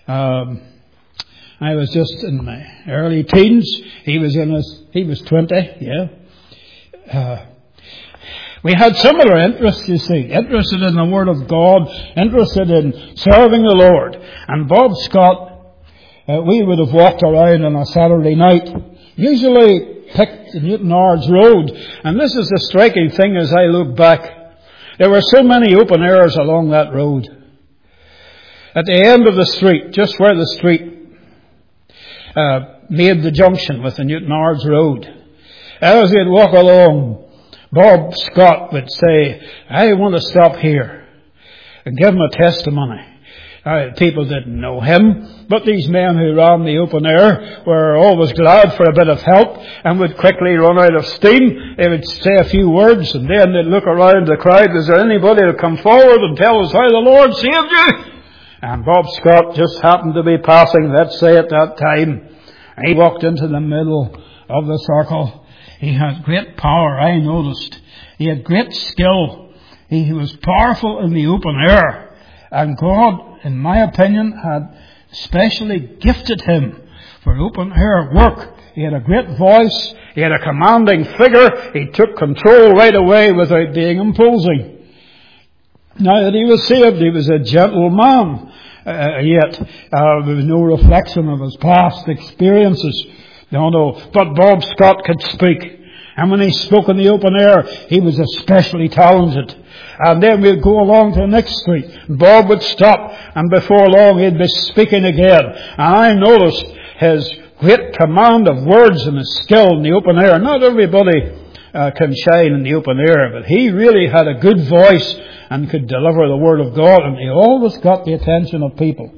I was just in my early teens. He was 20, yeah. We had similar interests, you see, interested in the Word of God, interested in serving the Lord. And Bob Scott, we would have walked around on a Saturday night, usually picked the Newton Ards Road. And this is the striking thing as I look back. There were so many open airs along that road. At the end of the street, just where the street made the junction with the Newton Ards Road, as we'd walk along, Bob Scott would say, I want to stop here and give him a testimony. People didn't know him, but these men who ran the open air were always glad for a bit of help and would quickly run out of steam. They would say a few words and then they'd look around the crowd. Is there anybody to come forward and tell us how the Lord saved you? And Bob Scott just happened to be passing, let's say, at that time. He walked into the middle of the circle. He had great power, I noticed. He had great skill. He was powerful in the open air. And God, in my opinion, had specially gifted him for open air work. He had a great voice. He had a commanding figure. He took control right away without being imposing. Now that he was saved, he was a gentle man. Yet there was no reflection of his past experiences. No. But Bob Scott could speak. And when he spoke in the open air, he was especially talented. And then we'd go along to the next street. Bob would stop, and before long he'd be speaking again. And I noticed his great command of words and his skill in the open air. Not everybody can shine in the open air, but he really had a good voice and could deliver the Word of God, and he always got the attention of people.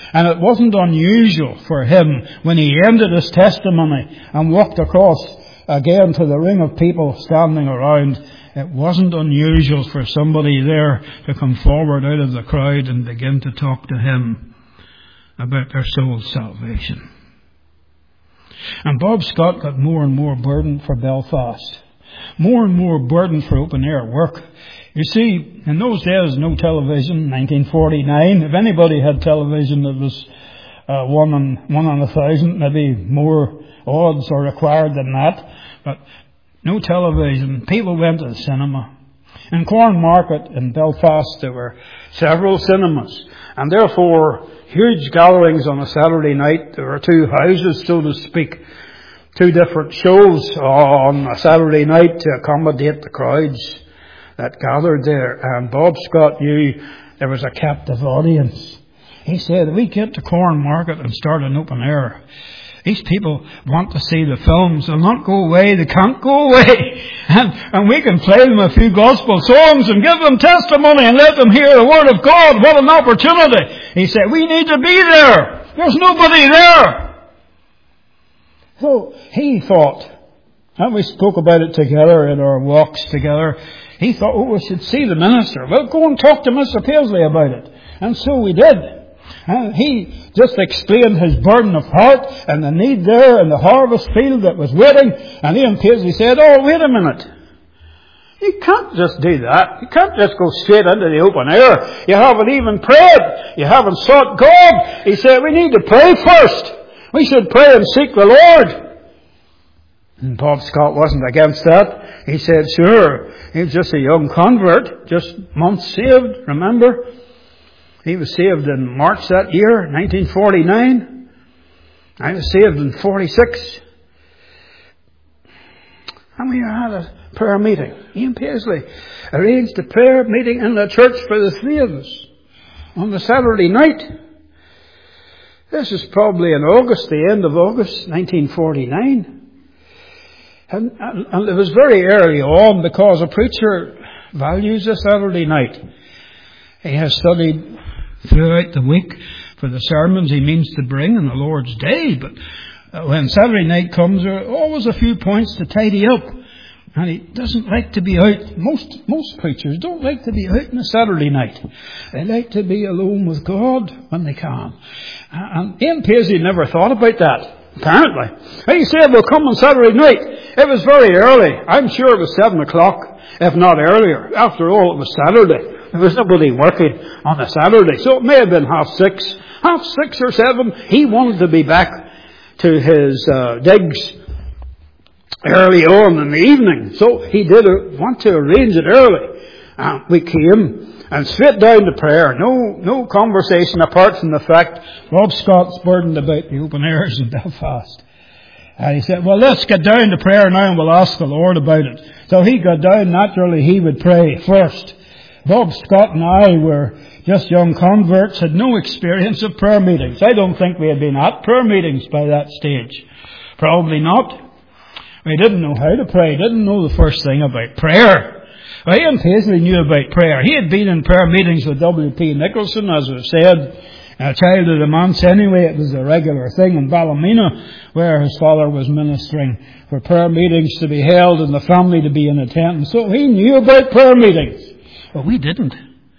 And it wasn't unusual for him, when he ended his testimony and walked across again to the ring of people standing around, it wasn't unusual for somebody there to come forward out of the crowd and begin to talk to him about their soul's salvation. And Bob Scott got more and more burdened for Belfast. More and more burdened for open air work. You see, in those days, no television, 1949. If anybody had television, it was one in 1,000, maybe more odds are required than that. But no television. People went to the cinema. In Cornmarket in Belfast, there were several cinemas. And therefore, huge gatherings on a Saturday night. There were two houses, so to speak. Two different shows on a Saturday night to accommodate the crowds that gathered there. And Bob Scott knew there was a captive audience. He said, if we get to Cornmarket and start an open air, these people want to see the films. They'll not go away. They can't go away. And we can play them a few gospel songs and give them testimony and let them hear the word of God. What an opportunity. He said, we need to be there. There's nobody there. So he thought, and we spoke about it together in our walks together, he thought, oh, we should see the minister. Well, go and talk to Mr. Paisley about it. And so we did. And he just explained his burden of heart and the need there in the harvest field that was waiting. And Ian Paisley said, oh, wait a minute. You can't just do that. You can't just go straight into the open air. You haven't even prayed. You haven't sought God. He said, we need to pray first. We should pray and seek the Lord. And Bob Scott wasn't against that. He said, sure. He was just a young convert, just months saved, remember? He was saved in March that year, 1949. I was saved in 46. And we had a prayer meeting. Ian Paisley arranged a prayer meeting in the church for the three of us on the Saturday night. This is probably in August, the end of August, 1949. And it was very early on because a preacher values a Saturday night. He has studied throughout the week for the sermons he means to bring on the Lord's Day. But when Saturday night comes, there are always a few points to tidy up. And he doesn't like to be out. Most preachers don't like to be out on a Saturday night. They like to be alone with God when they can. And Ian Paisley never thought about that, apparently. He said, well, come on Saturday night. It was very early. I'm sure it was 7 o'clock, if not earlier. After all, it was Saturday. There was nobody working on a Saturday. So it may have been 6:30 or 7. He wanted to be back to his digs early on in the evening. So he did want to arrange it early. We came and straight down to prayer. No conversation apart from the fact Bob Scott's burdened about the open airs in Belfast. And he said, well, let's get down to prayer now and we'll ask the Lord about it. So he got down. Naturally, he would pray first. Bob Scott and I were just young converts, had no experience of prayer meetings. I don't think we had been at prayer meetings by that stage. Probably not. We didn't know how to pray, didn't know the first thing about prayer. Well, Ian Paisley knew about prayer. He had been in prayer meetings with W.P. Nicholson, as I said, a child of the manse anyway. It was a regular thing in Ballymena, where his father was ministering for prayer meetings to be held and the family to be in attendance. So he knew about prayer meetings. But we didn't.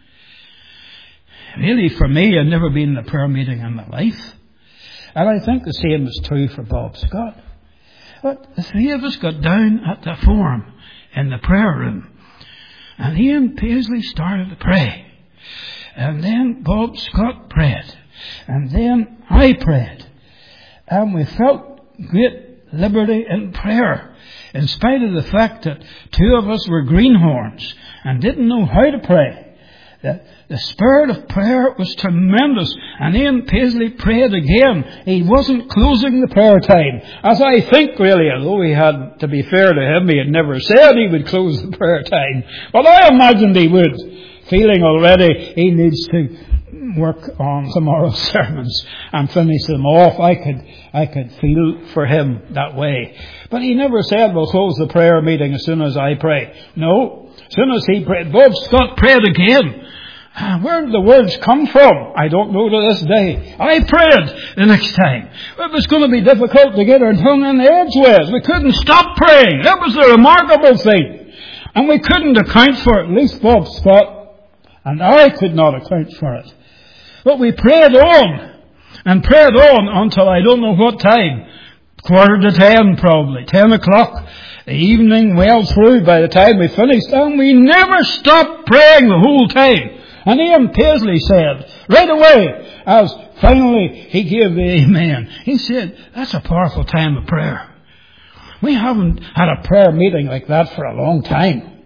Really, for me, I'd never been in a prayer meeting in my life. And I think the same is true for Bob Scott. But the three of us got down at the forum in the prayer room. And Ian Paisley started to pray. And then Bob Scott prayed. And then I prayed. And we felt great liberty in prayer. In spite of the fact that two of us were greenhorns and didn't know how to pray. The spirit of prayer was tremendous. And Ian Paisley prayed again. He wasn't closing the prayer time. As I think, really, although he had, to be fair to him, he had never said he would close the prayer time. But I imagined he would. Feeling already he needs to work on tomorrow's sermons and finish them off. I could feel for him that way. But he never said, we'll close the prayer meeting as soon as I pray. No. As soon as he prayed, Bob Scott prayed again. Where did the words come from? I don't know to this day. I prayed the next time. It was going to be difficult to get our tongue in the edgeways. We couldn't stop praying. That was the remarkable thing. And we couldn't account for it. At least Bob Scott and I could not account for it. But we prayed on. And prayed on until I don't know what time. 9:45 probably. 10 o'clock. The evening well through by the time we finished. And we never stopped praying the whole time. And Ian Paisley said, right away, as finally he gave the amen, he said, that's a powerful time of prayer. We haven't had a prayer meeting like that for a long time.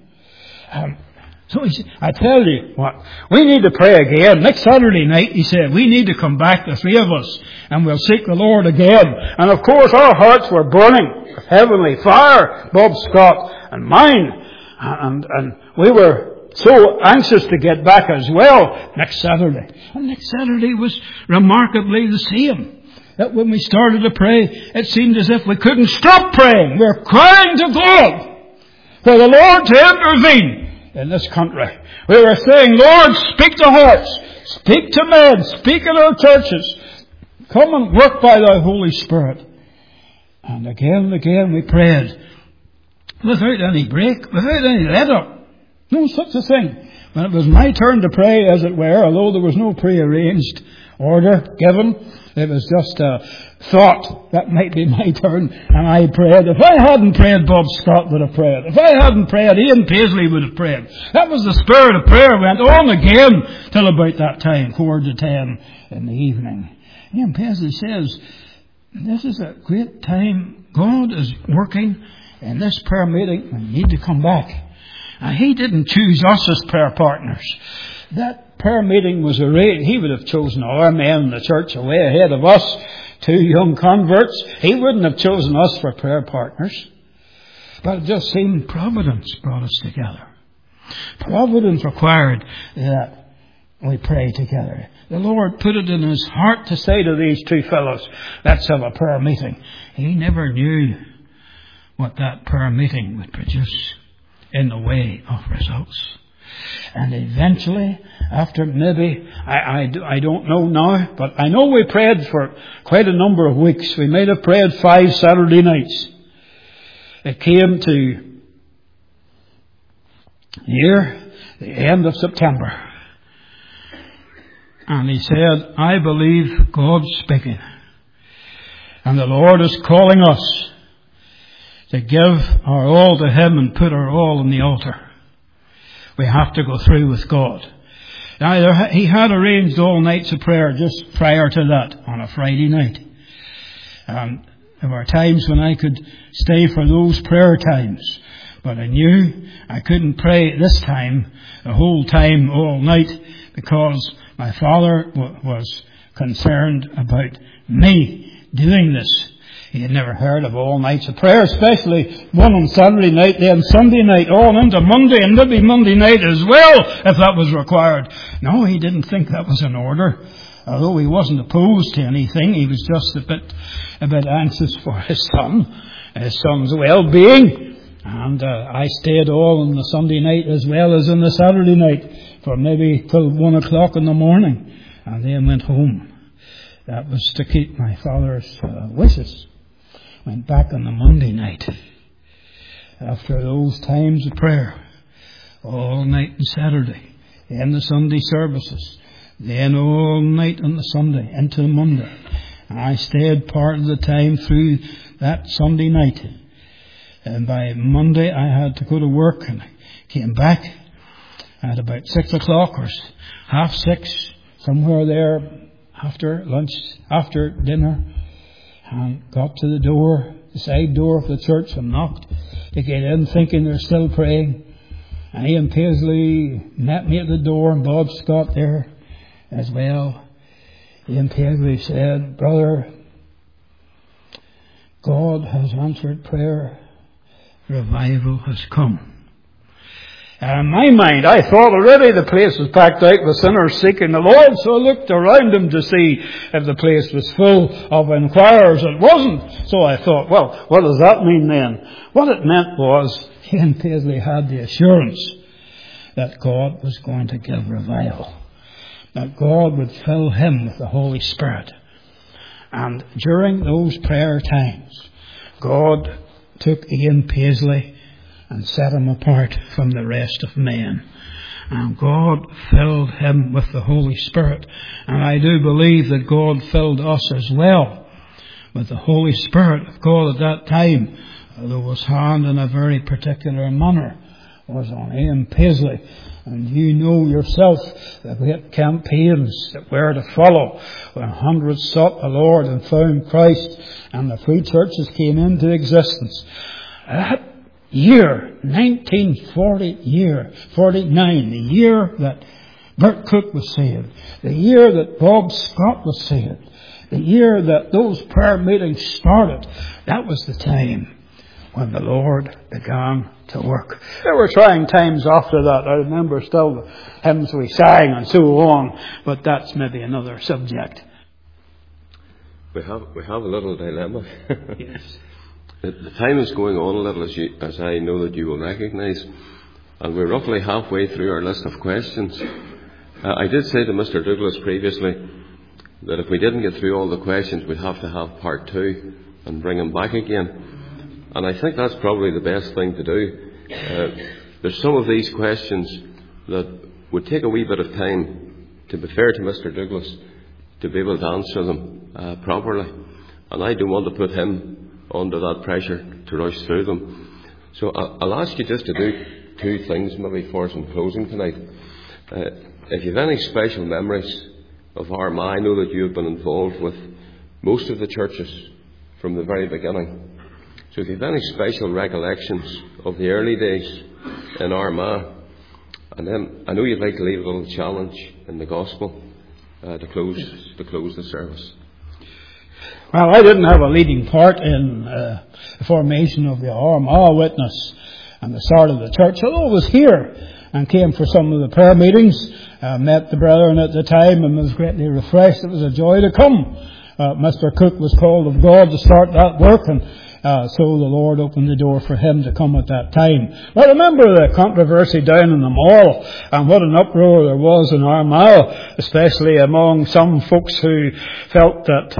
So he said, I tell you what, we need to pray again. Next Saturday night, he said, we need to come back, the three of us, and we'll seek the Lord again. And of course, our hearts were burning with heavenly fire, Bob Scott and mine. And we were so anxious to get back as well next Saturday. And next Saturday was remarkably the same. That when we started to pray, it seemed as if we couldn't stop praying. We were crying to God for the Lord to intervene in this country. We were saying, Lord, speak to hearts, speak to men, speak in our churches. Come and work by thy Holy Spirit. And again we prayed without any break, without any let-up. No such a thing. When it was my turn to pray, as it were, although there was no prearranged order given, it was just a thought that might be my turn, and I prayed. If I hadn't prayed, Bob Scott would have prayed. If I hadn't prayed, Ian Paisley would have prayed. That was the spirit of prayer. Went on again till about that time, 9:45 in the evening. Ian Paisley says, this is a great time. God is working in this prayer meeting. We need to come back. He didn't choose us as prayer partners. That prayer meeting was arranged. He would have chosen our men in the church away ahead of us, 2 young converts. He wouldn't have chosen us for prayer partners. But it just seemed providence brought us together. Providence required that we pray together. The Lord put it in His heart to say to these two fellows, let's have a prayer meeting. He never knew what that prayer meeting would produce in the way of results. And eventually, after maybe, I don't know now, but I know we prayed for quite a number of weeks. We might have prayed 5 Saturday nights. It came to the end of September. And he said, I believe God's speaking. And the Lord is calling us to give our all to Him and put our all on the altar. We have to go through with God. Now, he had arranged all nights of prayer just prior to that on a Friday night. And there were times when I could stay for those prayer times. But I knew I couldn't pray this time, the whole time, all night, because my father was concerned about me doing this. He had never heard of all nights of prayer, especially one on Saturday night, then Sunday night, all into Monday, and maybe Monday night as well, if that was required. No, he didn't think that was in order. Although he wasn't opposed to anything, he was just a bit anxious for his son's well-being. And I stayed all on the Sunday night as well as on the Saturday night for maybe till 1 o'clock in the morning, and then went home. That was to keep my father's wishes. Went back on the Monday night after those times of prayer, all night on Saturday, then the Sunday services, then all night on the Sunday into Monday. And I stayed part of the time through that Sunday night. And by Monday I had to go to work, and I came back at about 6 o'clock or 6:30, somewhere there after lunch, after dinner, and got to the door, the side door of the church, and knocked to get in, thinking they're still praying. And Ian Paisley met me at the door, and Bob Scott there as well. Ian Paisley said, brother, God has answered prayer. Revival has come. And in my mind, I thought already the place was packed out with sinners seeking the Lord, so I looked around him to see if the place was full of inquirers. It wasn't. So I thought, well, what does that mean then? What it meant was, Ian Paisley had the assurance that God was going to give revival, that God would fill him with the Holy Spirit. And during those prayer times, God took Ian Paisley and set him apart from the rest of men. And God filled him with the Holy Spirit. And I do believe that God filled us as well with the Holy Spirit of God at that time, although his hand in a very particular manner was on Ian Paisley. And you know yourself the great campaigns that were to follow when hundreds sought the Lord and found Christ and the free churches came into existence. That year, 1949, the year that Bert Cook was saved, the year that Bob Scott was saved, the year that those prayer meetings started, that was the time when the Lord began to work. There were trying times after that. I remember still the hymns we sang and so on, but that's maybe another subject. We have a little dilemma. Yes. The time is going on a little, as I know that you will recognise, and we're roughly halfway through our list of questions. I did say to Mr. Douglas previously that if we didn't get through all the questions, we'd have to have part 2 and bring him back again. And I think that's probably the best thing to do. There's some of these questions that would take a wee bit of time, to be fair to Mr. Douglas, to be able to answer them properly. And I don't want to put him under that pressure to rush through them. So I'll ask you just to do 2 things maybe for us in closing tonight. If you have any special memories of Armagh, I know that you have been involved with most of the churches from the very beginning. So if you have any special recollections of the early days in Armagh, and then I know you'd like to leave a little challenge in the gospel to close the service. Well, I didn't have a leading part in the formation of the Armagh Witness and the start of the church, although I was here and came for some of the prayer meetings, met the brethren at the time and was greatly refreshed. It was a joy to come. Mr. Cook was called of God to start that work, and so the Lord opened the door for him to come at that time. Well, remember the controversy down in the Mall and what an uproar there was in Armagh, especially among some folks who felt that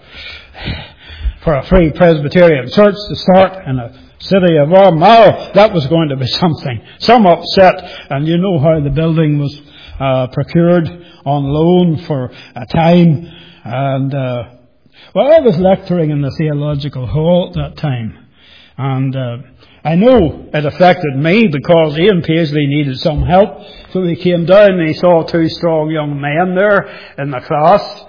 for a free Presbyterian church to start in a city of Armagh, that was going to be something. Some upset, and you know how the building was procured on loan for a time. And well, I was lecturing in the theological hall at that time, and I know it affected me because Ian Paisley needed some help. So he came down and he saw 2 strong young men there in the class.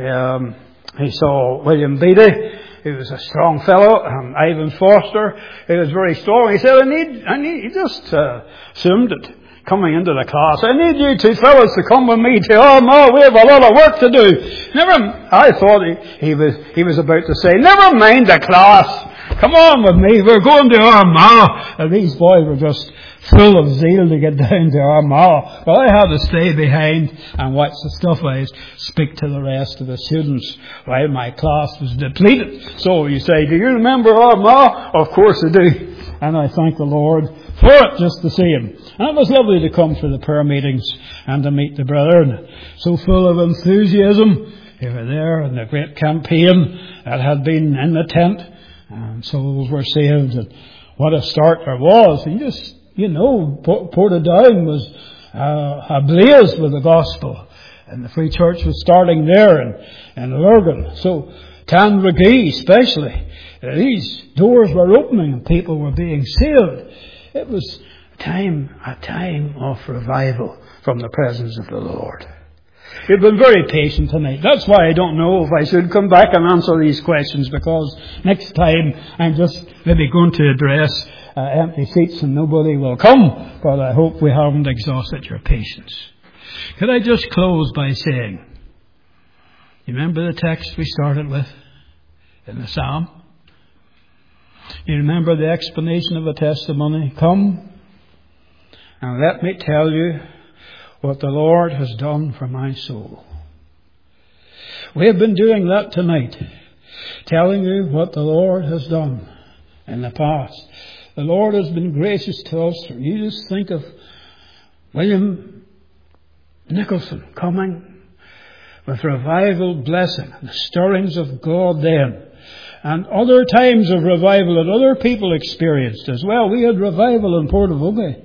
He saw William Beattie, who was a strong fellow, and Ivan Foster, who was very strong. He said, he just assumed it coming into the class. I need you 2 fellows to come with me to Armagh. We have a lot of work to do. I thought he was about to say, never mind the class. Come on with me. We're going to Armagh. And these boys were just full of zeal to get down to Armagh. But I had to stay behind and watch the stuff. I speak to the rest of the students while my class was depleted. So you say, do you remember Armagh? Of course I do. And I thank the Lord for it just the same. And it was lovely to come for the prayer meetings and to meet the brethren. So full of enthusiasm. They were there in the great campaign that had been in the tent. And souls were saved. And what a start there was. And just, Portadown was ablaze with the gospel. And the Free Church was starting there in Lurgan. So Canragee especially. These doors were opening and people were being saved. It was a time of revival from the presence of the Lord. You've been very patient tonight. That's why I don't know if I should come back and answer these questions, because next time I'm just maybe going to address empty seats and nobody will come. But I hope we haven't exhausted your patience. Could I just close by saying, you remember the text we started with in the Psalm? You remember the explanation of the testimony? Come and let me tell you what the Lord has done for my soul. We have been doing that tonight, telling you what the Lord has done in the past. The Lord has been gracious to us. You just think of William Nicholson coming with revival blessing, the stirrings of God then, and other times of revival that other people experienced as well. We had revival in Portavogie.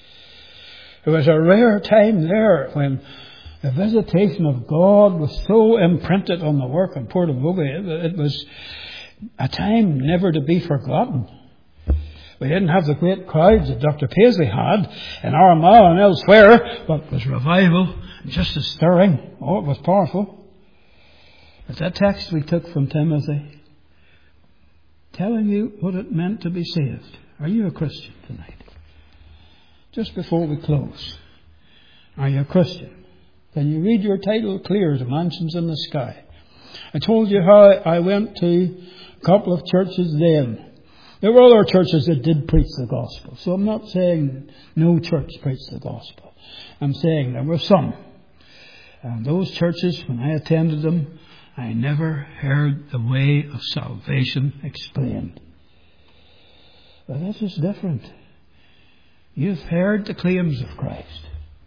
It was a rare time there when the visitation of God was so imprinted on the work in Portavogie. It was a time never to be forgotten. We didn't have the great crowds that Dr. Paisley had in Armagh and elsewhere, but it was revival, just as stirring. Oh, it was powerful. But that text we took from Timothy, telling you what it meant to be saved. Are you a Christian tonight? Just before we close, are you a Christian? Can you read your title clear as mansions in the sky? I told you how I went to a couple of churches then. There were other churches that did preach the gospel. So I'm not saying no church preached the gospel. I'm saying there were some. And those churches, when I attended them, I never heard the way of salvation explained. But this is different. You've heard the claims of Christ.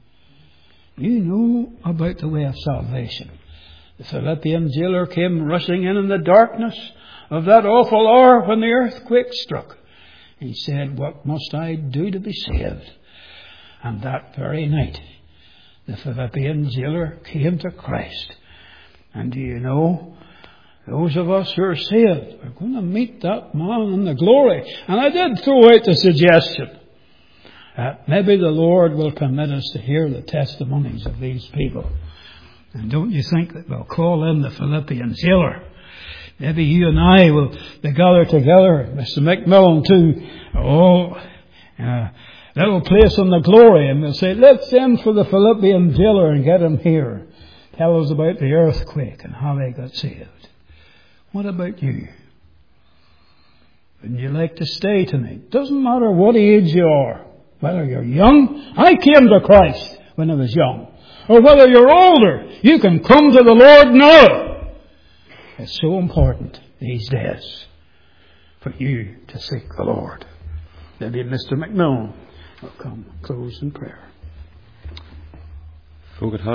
You know about the way of salvation. The Philippian jailer came rushing in the darkness of that awful hour when the earthquake struck. He said, "What must I do to be saved?" And that very night, the Philippian jailer came to Christ. And do you know, those of us who are saved are going to meet that man in the glory. And I did throw out the suggestion that maybe the Lord will permit us to hear the testimonies of these people. And don't you think that we'll call in the Philippian jailer? Maybe you and I will be gathered together, Mr. McMillan too, little place in the glory, and we'll say, let's send for the Philippian jailer and get him here. Tell us about the earthquake and how they got saved. What about you? Wouldn't you like to stay tonight? Doesn't matter what age you are. Whether you're young, I came to Christ when I was young. Or whether you're older, you can come to the Lord now. It's so important these days for you to seek the Lord. Maybe Mr. McMillan will come close in prayer.